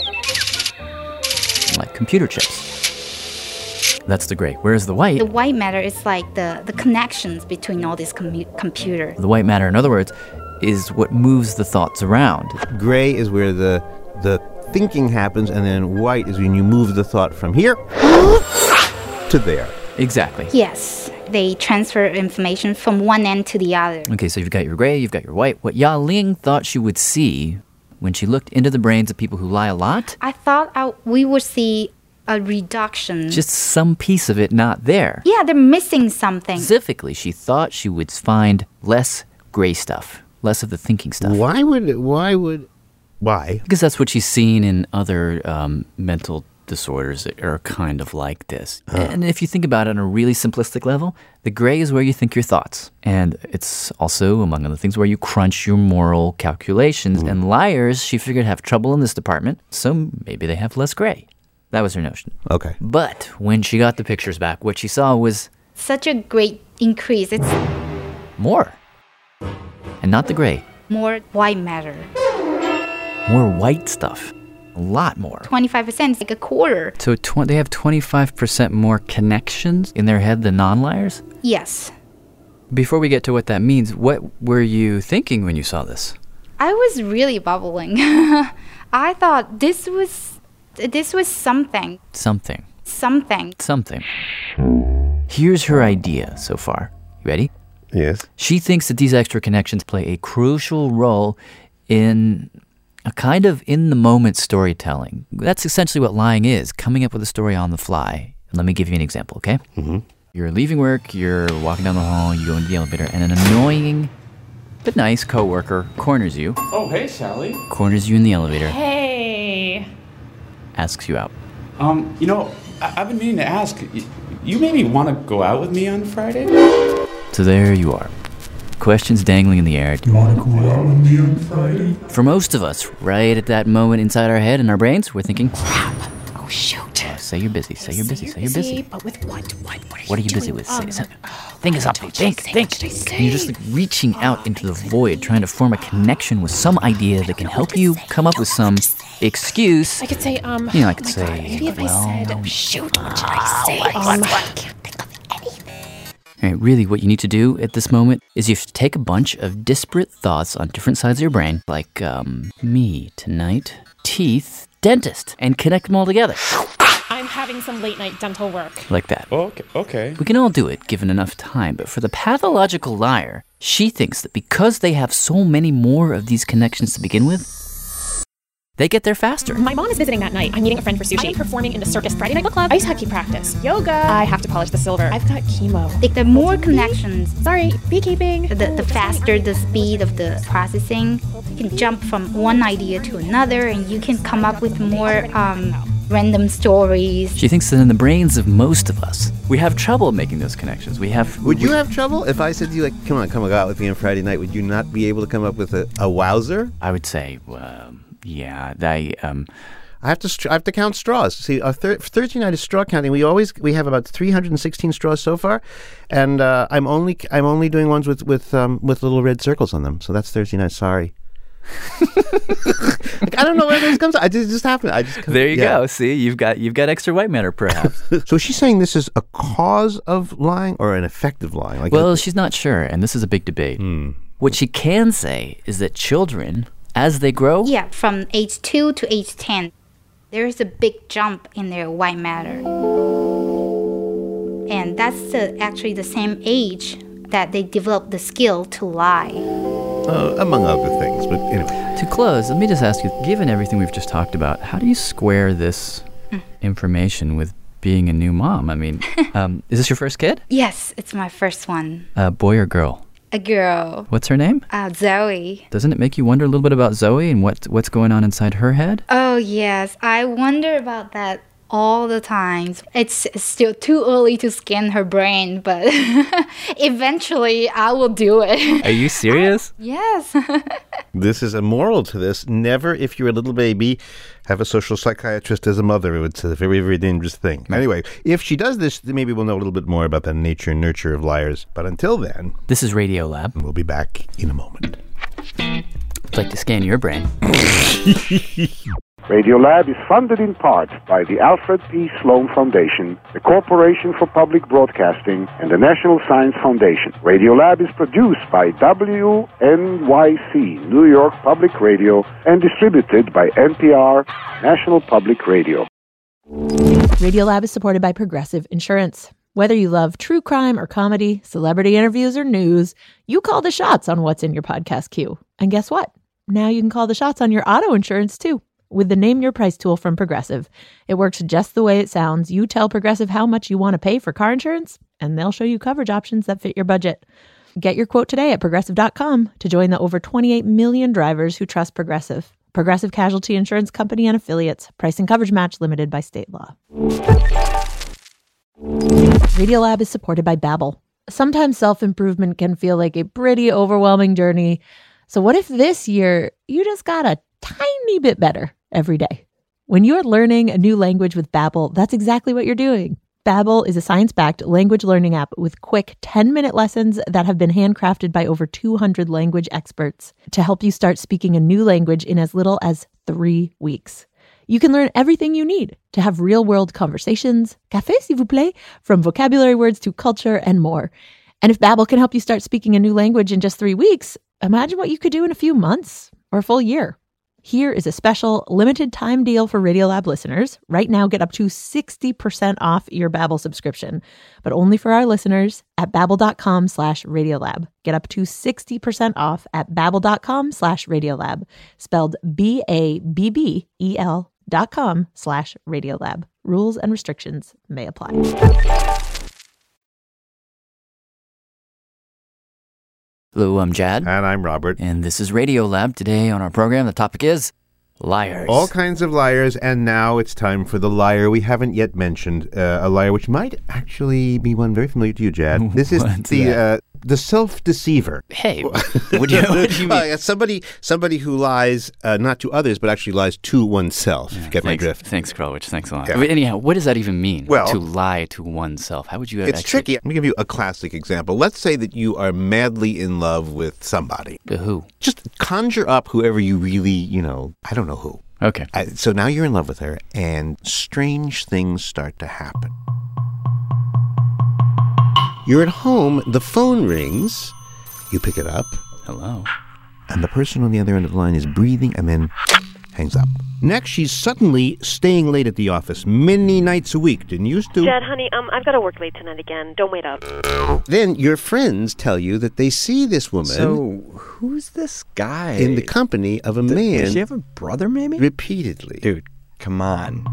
Like computer chips. That's the gray. Whereas the white... The white matter is like the, the connections between all these commu- computers. The white matter, in other words, is what moves the thoughts around. Gray is where the the thinking happens, and then white is when you move the thought from here to there. Exactly. Yes, they transfer information from one end to the other. Okay, so you've got your gray, you've got your white. What Ya Ling thought she would see when she looked into the brains of people who lie a lot, I thought I, we would see a reduction. just some piece of it not there. Yeah, they're missing something. Specifically, she thought she would find less gray stuff, less of the thinking stuff. Why would, why would, why? Because that's what she's seen in other um, mental disorders that are kind of like this. Huh. And if you think about it on a really simplistic level, the gray is where you think your thoughts. And it's also, among other things, where you crunch your moral calculations. Mm. And liars, she figured, have trouble in this department, so maybe they have less gray. That was her notion. Okay. But when she got the pictures back, what she saw was Such a great increase. It's more. And not the gray. more white matter. More white stuff. A lot more. twenty-five percent, like a quarter. So tw- they have twenty-five percent more connections in their head than non-liars? Yes. Before we get to what that means, what were you thinking when you saw this? I was really bubbling. I thought this was this was something. Something. Something. Something. Here's her idea so far. You ready? Yes. She thinks that these extra connections play a crucial role in a kind of in-the-moment storytelling. That's essentially what lying is, coming up with a story on the fly. Let me give you an example, okay? Mm-hmm. You're leaving work, you're walking down the hall, you go into the elevator, and an annoying but nice coworker corners you. Oh, hey, Sally. Corners you in the elevator, Hey. asks you out. Um, you know, I- I've been meaning to ask, y- you maybe want to go out with me on Friday? So there you are. Questions dangling in the air. You want to go out with me on Friday? For most of us, right at that moment inside our head and our brains, we're thinking, Oh, shoot. oh, say you're busy, say you're busy, say you're busy. But with what? What, what are What are you you busy doing? with? Um, Say, say, think of something. Think, think. And you're just like reaching out into the void, trying to form a connection with some idea that can help you come up with some excuse. I could say, um, You know, I could oh my say, God, maybe if well, I said, oh, shoot, what should I say? Um, I can't think of anything. Right, really, what you need to do at this moment is you have to take a bunch of disparate thoughts on different sides of your brain, like um, me tonight, teeth, dentist, and connect them all together. I'm having some late night dental work. Like that. Okay, okay. We can all do it given enough time, but for the pathological liar, she thinks that because they have so many more of these connections to begin with, they get there faster. My mom is visiting that night. I'm meeting a friend for sushi. I'm performing in the circus Friday night book club. Ice hockey practice. Yoga. I have to polish the silver. I've got chemo. Like the more connections, Sorry, beekeeping. the, the faster the speed of the processing. You can jump from one idea to another, and you can come up with more um, random stories. She thinks that in the brains of most of us, we have trouble making those connections. We have. Would you have trouble if I said to you, like, come on, come out with me on Friday night? Would you not be able to come up with a, a wowzer? I would say, um, yeah, I um, I have to str- I have to count straws. See, our thir- Thursday night is straw counting. We always we have about three hundred sixteen straws so far, and uh, I'm only I'm only doing ones with with um, with little red circles on them. So that's Thursday night. Sorry. Like, I don't know where this comes from. I just, it just happened. I just there you yeah. go. See, you've got you've got extra white matter, perhaps. So she's saying this is a cause of lying or an effect of lying. Like, Well, she's not sure, and this is a big debate. Hmm. What she can say is that children, as they grow, Yeah, from age two to age ten, there is a big jump in their white matter. And that's the, actually the same age that they develop the skill to lie. uh, among other things. But anyway, to close, let me just ask you, given everything we've just talked about, how do you square this information with being a new mom? I mean, um, is this your first kid? Yes, it's my first one. Uh, boy or girl? A girl. What's her name? Uh, Zoe. Doesn't it make you wonder a little bit about Zoe and what what's going on inside her head? Oh, yes. I wonder about that all the times. It's still too early to scan her brain, but eventually I will do it. Are you serious? Yes. this is a moral to this. Never, if you're a little baby, have a social psychiatrist as a mother. It's a very, very dangerous thing. Anyway, if she does this, then maybe we'll know a little bit more about the nature and nurture of liars. But until then, this is Radio Lab. We'll be back in a moment. I'd like to scan your brain. Radiolab is funded in part by the Alfred P. Sloan Foundation, the Corporation for Public Broadcasting, and the National Science Foundation. Radiolab is produced by W N Y C, New York Public Radio, and distributed by N P R, National Public Radio. Radiolab is supported by Progressive Insurance. Whether you love true crime or comedy, celebrity interviews or news, you call the shots on what's in your podcast queue. And guess what? Now you can call the shots on your auto insurance too. With the Name Your Price tool from Progressive. It works just the way it sounds. You tell Progressive how much you want to pay for car insurance, and they'll show you coverage options that fit your budget. Get your quote today at Progressive dot com to join the over twenty-eight million drivers who trust Progressive. Progressive Casualty Insurance Company and Affiliates. Price and coverage match limited by state law. Radiolab is supported by Babbel. Sometimes self-improvement can feel like a pretty overwhelming journey. So what if this year you just got a tiny bit better every day? When you're learning a new language with Babbel, that's exactly what you're doing. Babbel is a science-backed language learning app with quick ten-minute lessons that have been handcrafted by over two hundred language experts to help you start speaking a new language in as little as three weeks. You can learn everything you need to have real-world conversations, café s'il vous plaît, from vocabulary words to culture and more. And if Babbel can help you start speaking a new language in just three weeks, imagine what you could do in a few months or a full year. Here is a special limited time deal for Radiolab listeners. Right now, get up to sixty percent off your Babbel subscription, but only for our listeners at babbel.com slash Radiolab. Get up to sixty percent off at babbel.com slash Radiolab, spelled B A B B E L dot com slash Radiolab. Rules and restrictions may apply. Hello, I'm Jad. And I'm Robert. And this is Radiolab. Today on our program, the topic is liars. All kinds of liars, and now it's time for the liar we haven't yet mentioned. Uh, a liar which might actually be one very familiar to you, Jad. This is What's the that? uh, the self-deceiver. Hey, what do you, what do you mean? Uh, yeah, somebody, somebody who lies uh, not to others, but actually lies to oneself. Yeah, if you get thanks, my drift. Thanks, Krulwich. Thanks a lot. Yeah. But anyhow, what does that even mean? Well, to lie to oneself. How would you? It's actually... tricky. Let me give you a classic example. Let's say that you are madly in love with somebody. The who? Just conjure up whoever you really, you know, I don't know who. Okay. I, so now you're in love with her, and strange things start to happen. You're at home, the phone rings, you pick it up. Hello. And the person on the other end of the line is breathing and then hangs up. Next, she's suddenly staying late at the office many nights a week. Didn't used to. Jed, honey, um, I've got to work late tonight again. Don't wait up. Then your friends tell you that they see this woman. So, who's this guy? In the company of a Th- man. Does she have a brother, maybe? Repeatedly. Dude, come on.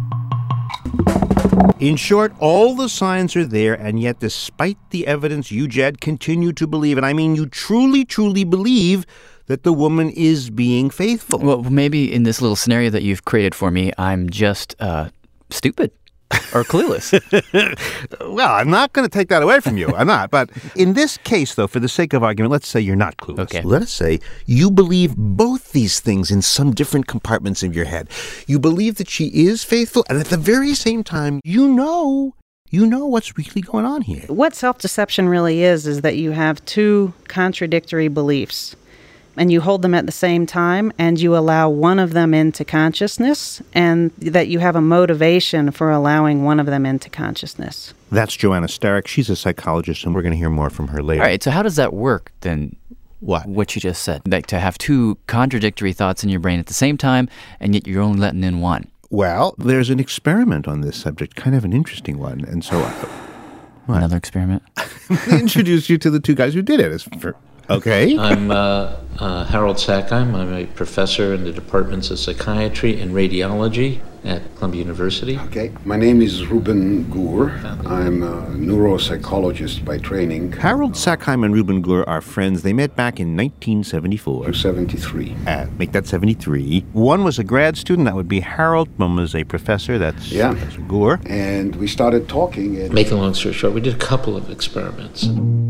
In short, all the signs are there, and yet despite the evidence, you, Jed, continue to believe, and I mean you truly, truly believe that the woman is being faithful. Well, maybe in this little scenario that you've created for me, I'm just uh, stupid or clueless. Well, I'm not going to take that away from you. I'm not. But in this case, though, for the sake of argument, let's say you're not clueless. Okay. Let us say you believe both these things in some different compartments of your head. You believe that she is faithful, and at the very same time, you know... You know what's really going on here. What self-deception really is, is that you have two contradictory beliefs, and you hold them at the same time, and you allow one of them into consciousness, and that you have a motivation for allowing one of them into consciousness. That's Joanna Starrick. She's a psychologist, and we're going to hear more from her later. All right, so how does that work then? What? What you just said. Like to have two contradictory thoughts in your brain at the same time, and yet you're only letting in one. Well, there's an experiment on this subject, kind of an interesting one, and so... Uh, Another experiment? Let me introduce you to the two guys who did it. For, okay. I'm uh, uh, Harold Sackheim. I'm a professor in the departments of psychiatry and radiology at Columbia University. Okay. My name is Ruben Gur. I'm a neuropsychologist by training. Harold Sackheim and Ruben Gur are friends. They met back in nineteen seventy-four. seventy-three. Uh, make that seventy-three. One was a grad student. That would be Harold. One was a professor. That's yeah. Professor Gur. And we started talking. And Making a long story short, we did a couple of experiments.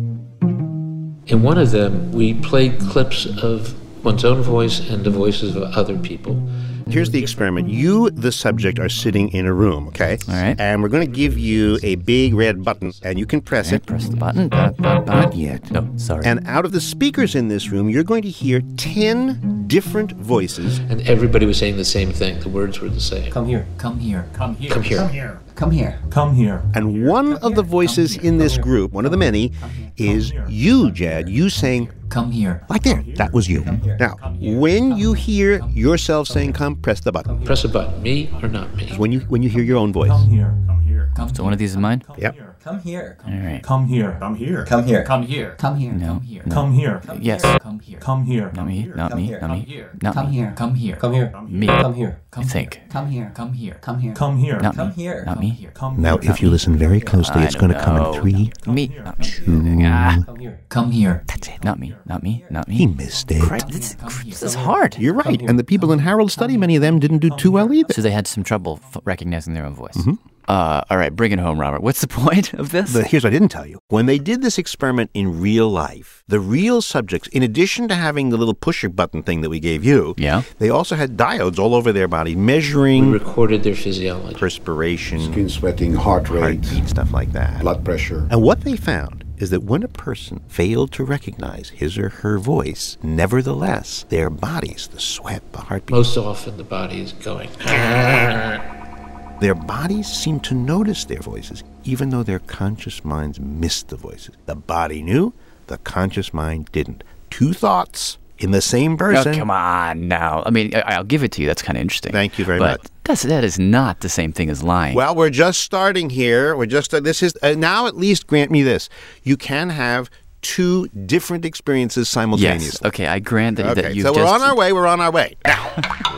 In one of them, we played clips of one's own voice and the voices of other people. Here's the experiment. You, the subject, are sitting in a room, okay? All right. And we're going to give you a big red button, and you can press Okay, it. press the button. Ba, ba, ba. Not yet. No, sorry. And out of the speakers in this room, you're going to hear ten different voices. And everybody was saying the same thing. The words were the same. Come here. Come here. Come here. Come here. Come here. Come here. Come here. And one of the voices in this group, one of the many, is you, Jad. You saying, come here. Like there. That was you. Now, when you hear yourself saying come, press the button. Press a button. Me or not me? When you when you hear your own voice. Come here. Come here. Come so one of these is mine? Yep. Come here. All right. Come here. Come here. Come here. Come here. Come here. No. No. Come here. Yes. Come here. Come here. Not me. Not me. Not me. Not Come me. here. Come here. Come here. Me. Come here. I think. Come here. Come here. Come here. Come here. Not Come me. here. Not me. Come Now, if you listen very closely, I it's going to don't come know. in three, Me. Not me. two. Ah. Come here. Come here. That's it. Not me. Not me. Not me. He missed it. Crap, this, this is hard. You're right. And the people in Harold's study, many of them didn't do too well either. So they had some trouble f- recognizing their own voice. Mhm. Uh, all right, bring it home, Robert. What's the point of this? But here's what I didn't tell you. When they did this experiment in real life, the real subjects, in addition to having the little pusher button thing that we gave you, yeah, they also had diodes all over their body measuring We recorded their physiology. perspiration, skin sweating, heart rate, heartbeat, stuff like that. blood pressure. And what they found is that when a person failed to recognize his or her voice, nevertheless, their bodies, the sweat, the heartbeat, Most often the body is going. their bodies seemed to notice their voices, even though their conscious minds missed the voices. The body knew, the conscious mind didn't. Two thoughts, in the same person. Oh, come on now. I mean, I, I'll give it to you. That's kind of interesting. Thank you very but much. That's, that is not the same thing as lying. Well, we're just starting here. We're just, uh, this is, uh, now at least grant me this. You can have two different experiences simultaneously. Yes. Okay, I grant that, okay, that you've so just... we're on our way, we're on our way. Now.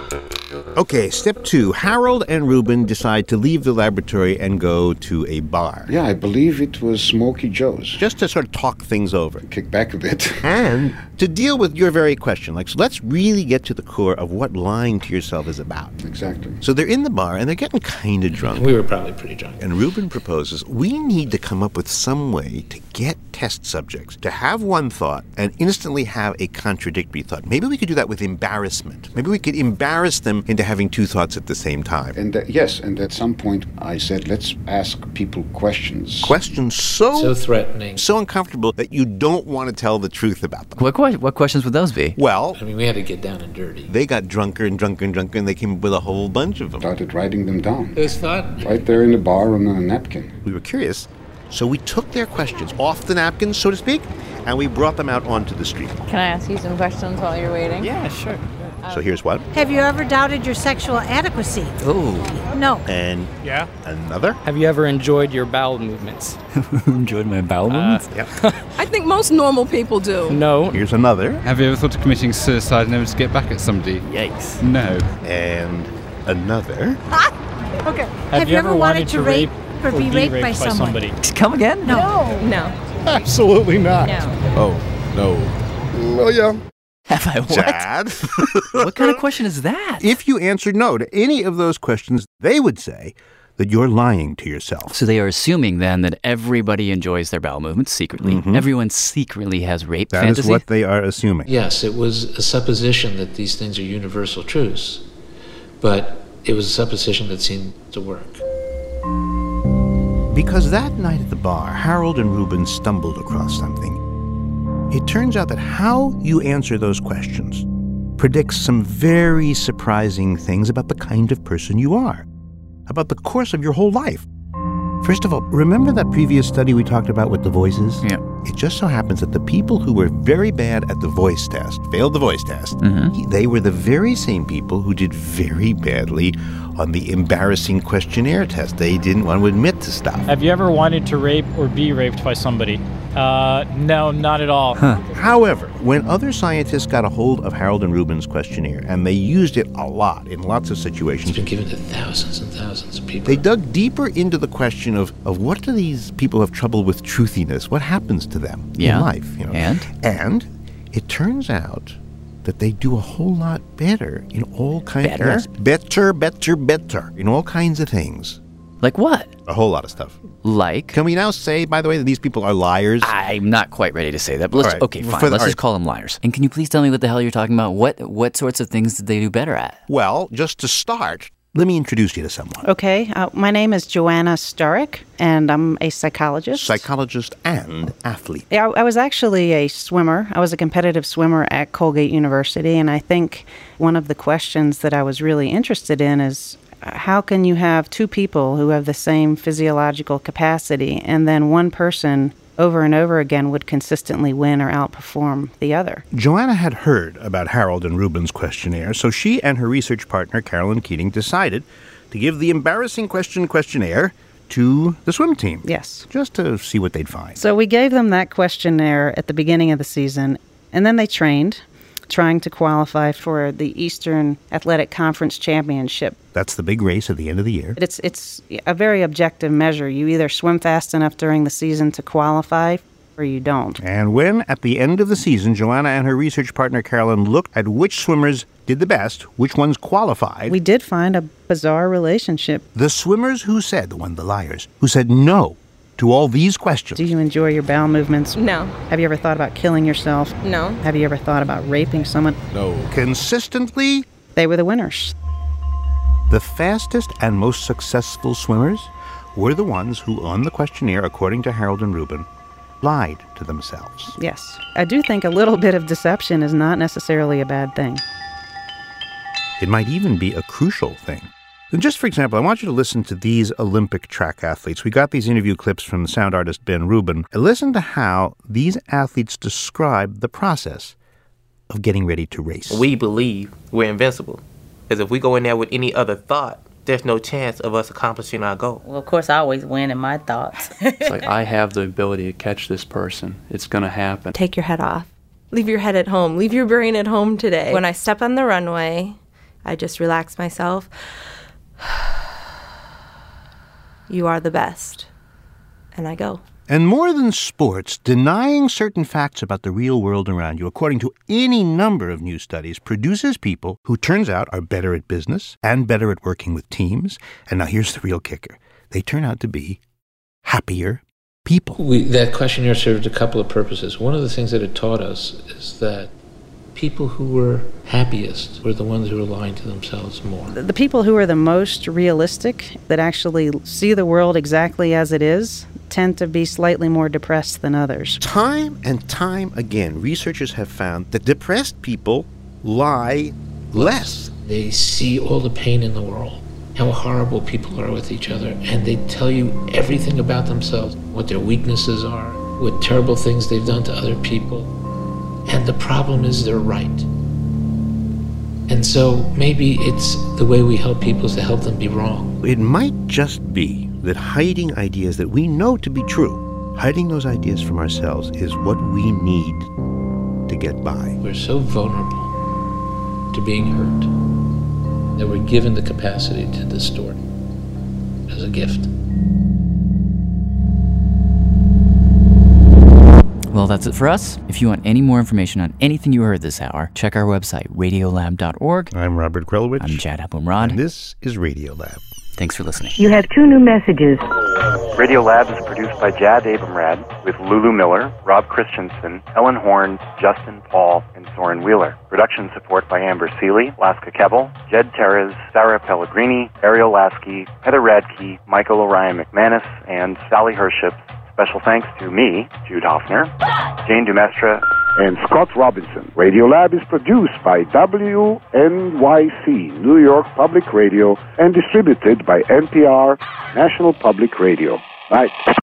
Okay, step two. Harold and Reuben decide to leave the laboratory and go to a bar. Yeah, I believe it was Smokey Joe's. Just to sort of talk things over. Kick back a bit. And to deal with your very question. Like, so let's really get to the core of what lying to yourself is about. Exactly. So they're in the bar, and they're getting kind of drunk. We were probably pretty drunk. And Reuben proposes, we need to come up with some way to get test subjects to have one thought and instantly have a contradictory thought. Maybe we could do that with embarrassment. Maybe we could embarrass them into having two thoughts at the same time. And uh, yes, and at some point I said, let's ask people questions. Questions so... So threatening. So uncomfortable that you don't want to tell the truth about them. What, que- what questions would those be? Well... I mean, we had to get down and dirty. They got drunker and drunker and drunker, and they came up with a whole bunch of them. Started writing them down. It was fun. Right there in the bar on a napkin. We were curious, so we took their questions off the napkins, so to speak, and we brought them out onto the street. Can I ask you some questions while you're waiting? Yeah, sure. So here's one. Have you ever doubted your sexual adequacy? Oh. No. And yeah. Another. Have you ever enjoyed your bowel movements? Enjoyed my bowel movements? Uh, yeah. I think most normal people do. No. Here's another. Have you ever thought of committing suicide in order to get back at somebody? Yikes. No. And another. Okay. Have, Have you, you ever, ever wanted, wanted to rape or, or be, be raped, raped by, by somebody? somebody? Come again? No. No. No. Absolutely not. No. Oh, no. Oh, yeah. Have I what? Dad? What kind of question is that? If you answered no to any of those questions, they would say that you're lying to yourself. So they are assuming then that everybody enjoys their bowel movements secretly. Mm-hmm. Everyone secretly has rape that fantasy. That is what they are assuming. Yes, it was a supposition that these things are universal truths. But it was a supposition that seemed to work. Because that night at the bar, Harold and Reuben stumbled across something. It turns out that how you answer those questions predicts some very surprising things about the kind of person you are, about the course of your whole life. First of all, remember that previous study we talked about with the voices? Yeah. It just so happens that the people who were very bad at the voice test, failed the voice test, mm-hmm. they were the very same people who did very badly on the embarrassing questionnaire test. They didn't want to admit to stuff. Have you ever wanted to rape or be raped by somebody? Uh, no, not at all. Huh. However, when other scientists got a hold of Harold and Reuben's questionnaire, and they used it a lot in lots of situations. It's been given to thousands and thousands of people. They dug deeper into the question of, of what do these people have trouble with truthiness? What happens to them yeah. in life? You know? And? And it turns out that they do a whole lot better in all kinds better? of... Yes, better, better, better. In all kinds of things. Like what? A whole lot of stuff. Like? Can we now say, by the way, that these people are liars? I'm not quite ready to say that. But let's, right. Okay, fine. The, let's just right. call them liars. And can you please tell me what the hell you're talking about? What what sorts of things did they do better at? Well, just to start, let me introduce you to someone. Okay. Uh, my name is Joanna Starrick, and I'm a psychologist. Psychologist and athlete. Yeah, I, I was actually a swimmer. I was a competitive swimmer at Colgate University, and I think one of the questions that I was really interested in is, how can you have two people who have the same physiological capacity and then one person over and over again would consistently win or outperform the other? Joanna had heard about Harold and Reuben's questionnaire, so she and her research partner, Carolyn Keating, decided to give the embarrassing question questionnaire to the swim team. Yes. Just to see what they'd find. So we gave them that questionnaire at the beginning of the season, and then they trained, trying to qualify for the Eastern Athletic Conference Championship. That's the big race at the end of the year. It's it's a very objective measure. You either swim fast enough during the season to qualify, or you don't. And when, at the end of the season, Joanna and her research partner Carolyn looked at which swimmers did the best, which ones qualified, we did find a bizarre relationship. The swimmers who said, the one, the liars, who said no to all these questions. Do you enjoy your bowel movements? No. Have you ever thought about killing yourself? No. Have you ever thought about raping someone? No. Consistently, they were the winners. The fastest and most successful swimmers were the ones who, on the questionnaire, according to Harold and Reuben, lied to themselves. Yes. I do think a little bit of deception is not necessarily a bad thing. It might even be a crucial thing. And just for example, I want you to listen to these Olympic track athletes. We got these interview clips from sound artist Ben Rubin. And listen to how these athletes describe the process of getting ready to race. We believe we're invincible. Because if we go in there with any other thought, there's no chance of us accomplishing our goal. Well, of course, I always win in my thoughts. It's like, I have the ability to catch this person. It's going to happen. Take your head off. Leave your head at home. Leave your brain at home today. When I step on the runway, I just relax myself. You are the best. And I go. And more than sports, denying certain facts about the real world around you, according to any number of new studies, produces people who, turns out, are better at business and better at working with teams. And now here's the real kicker. They turn out to be happier people. We, that questionnaire served a couple of purposes. One of the things that it taught us is that people who were happiest were the ones who were lying to themselves more. The people who are the most realistic, that actually see the world exactly as it is, tend to be slightly more depressed than others. Time and time again, researchers have found that depressed people lie less. They see all the pain in the world, how horrible people are with each other, and they tell you everything about themselves, what their weaknesses are, what terrible things they've done to other people. And the problem is they're right. And so maybe it's the way we help people is to help them be wrong. It might just be that hiding ideas that we know to be true, hiding those ideas from ourselves is what we need to get by. We're so vulnerable to being hurt that we're given the capacity to distort as a gift. Well, that's it for us. If you want any more information on anything you heard this hour, check our website, radiolab dot org. I'm Robert Krulwich. I'm Jad Abumrad. And this is Radiolab. Thanks for listening. You have two new messages. Radiolab is produced by Jad Abumrad with Lulu Miller, Rob Christensen, Ellen Horn, Justin Paul, and Soren Wheeler. Production support by Amber Seeley, Laska Kebbel, Jed Terez, Sarah Pellegrini, Ariel Lasky, Heather Radke, Michael Orion McManus, and Sally Hership. Special thanks to me, Jude Hoffner, Jane Dumestra, and Scott Robinson. Radiolab is produced by W N Y C, New York Public Radio, and distributed by N P R, National Public Radio. Bye.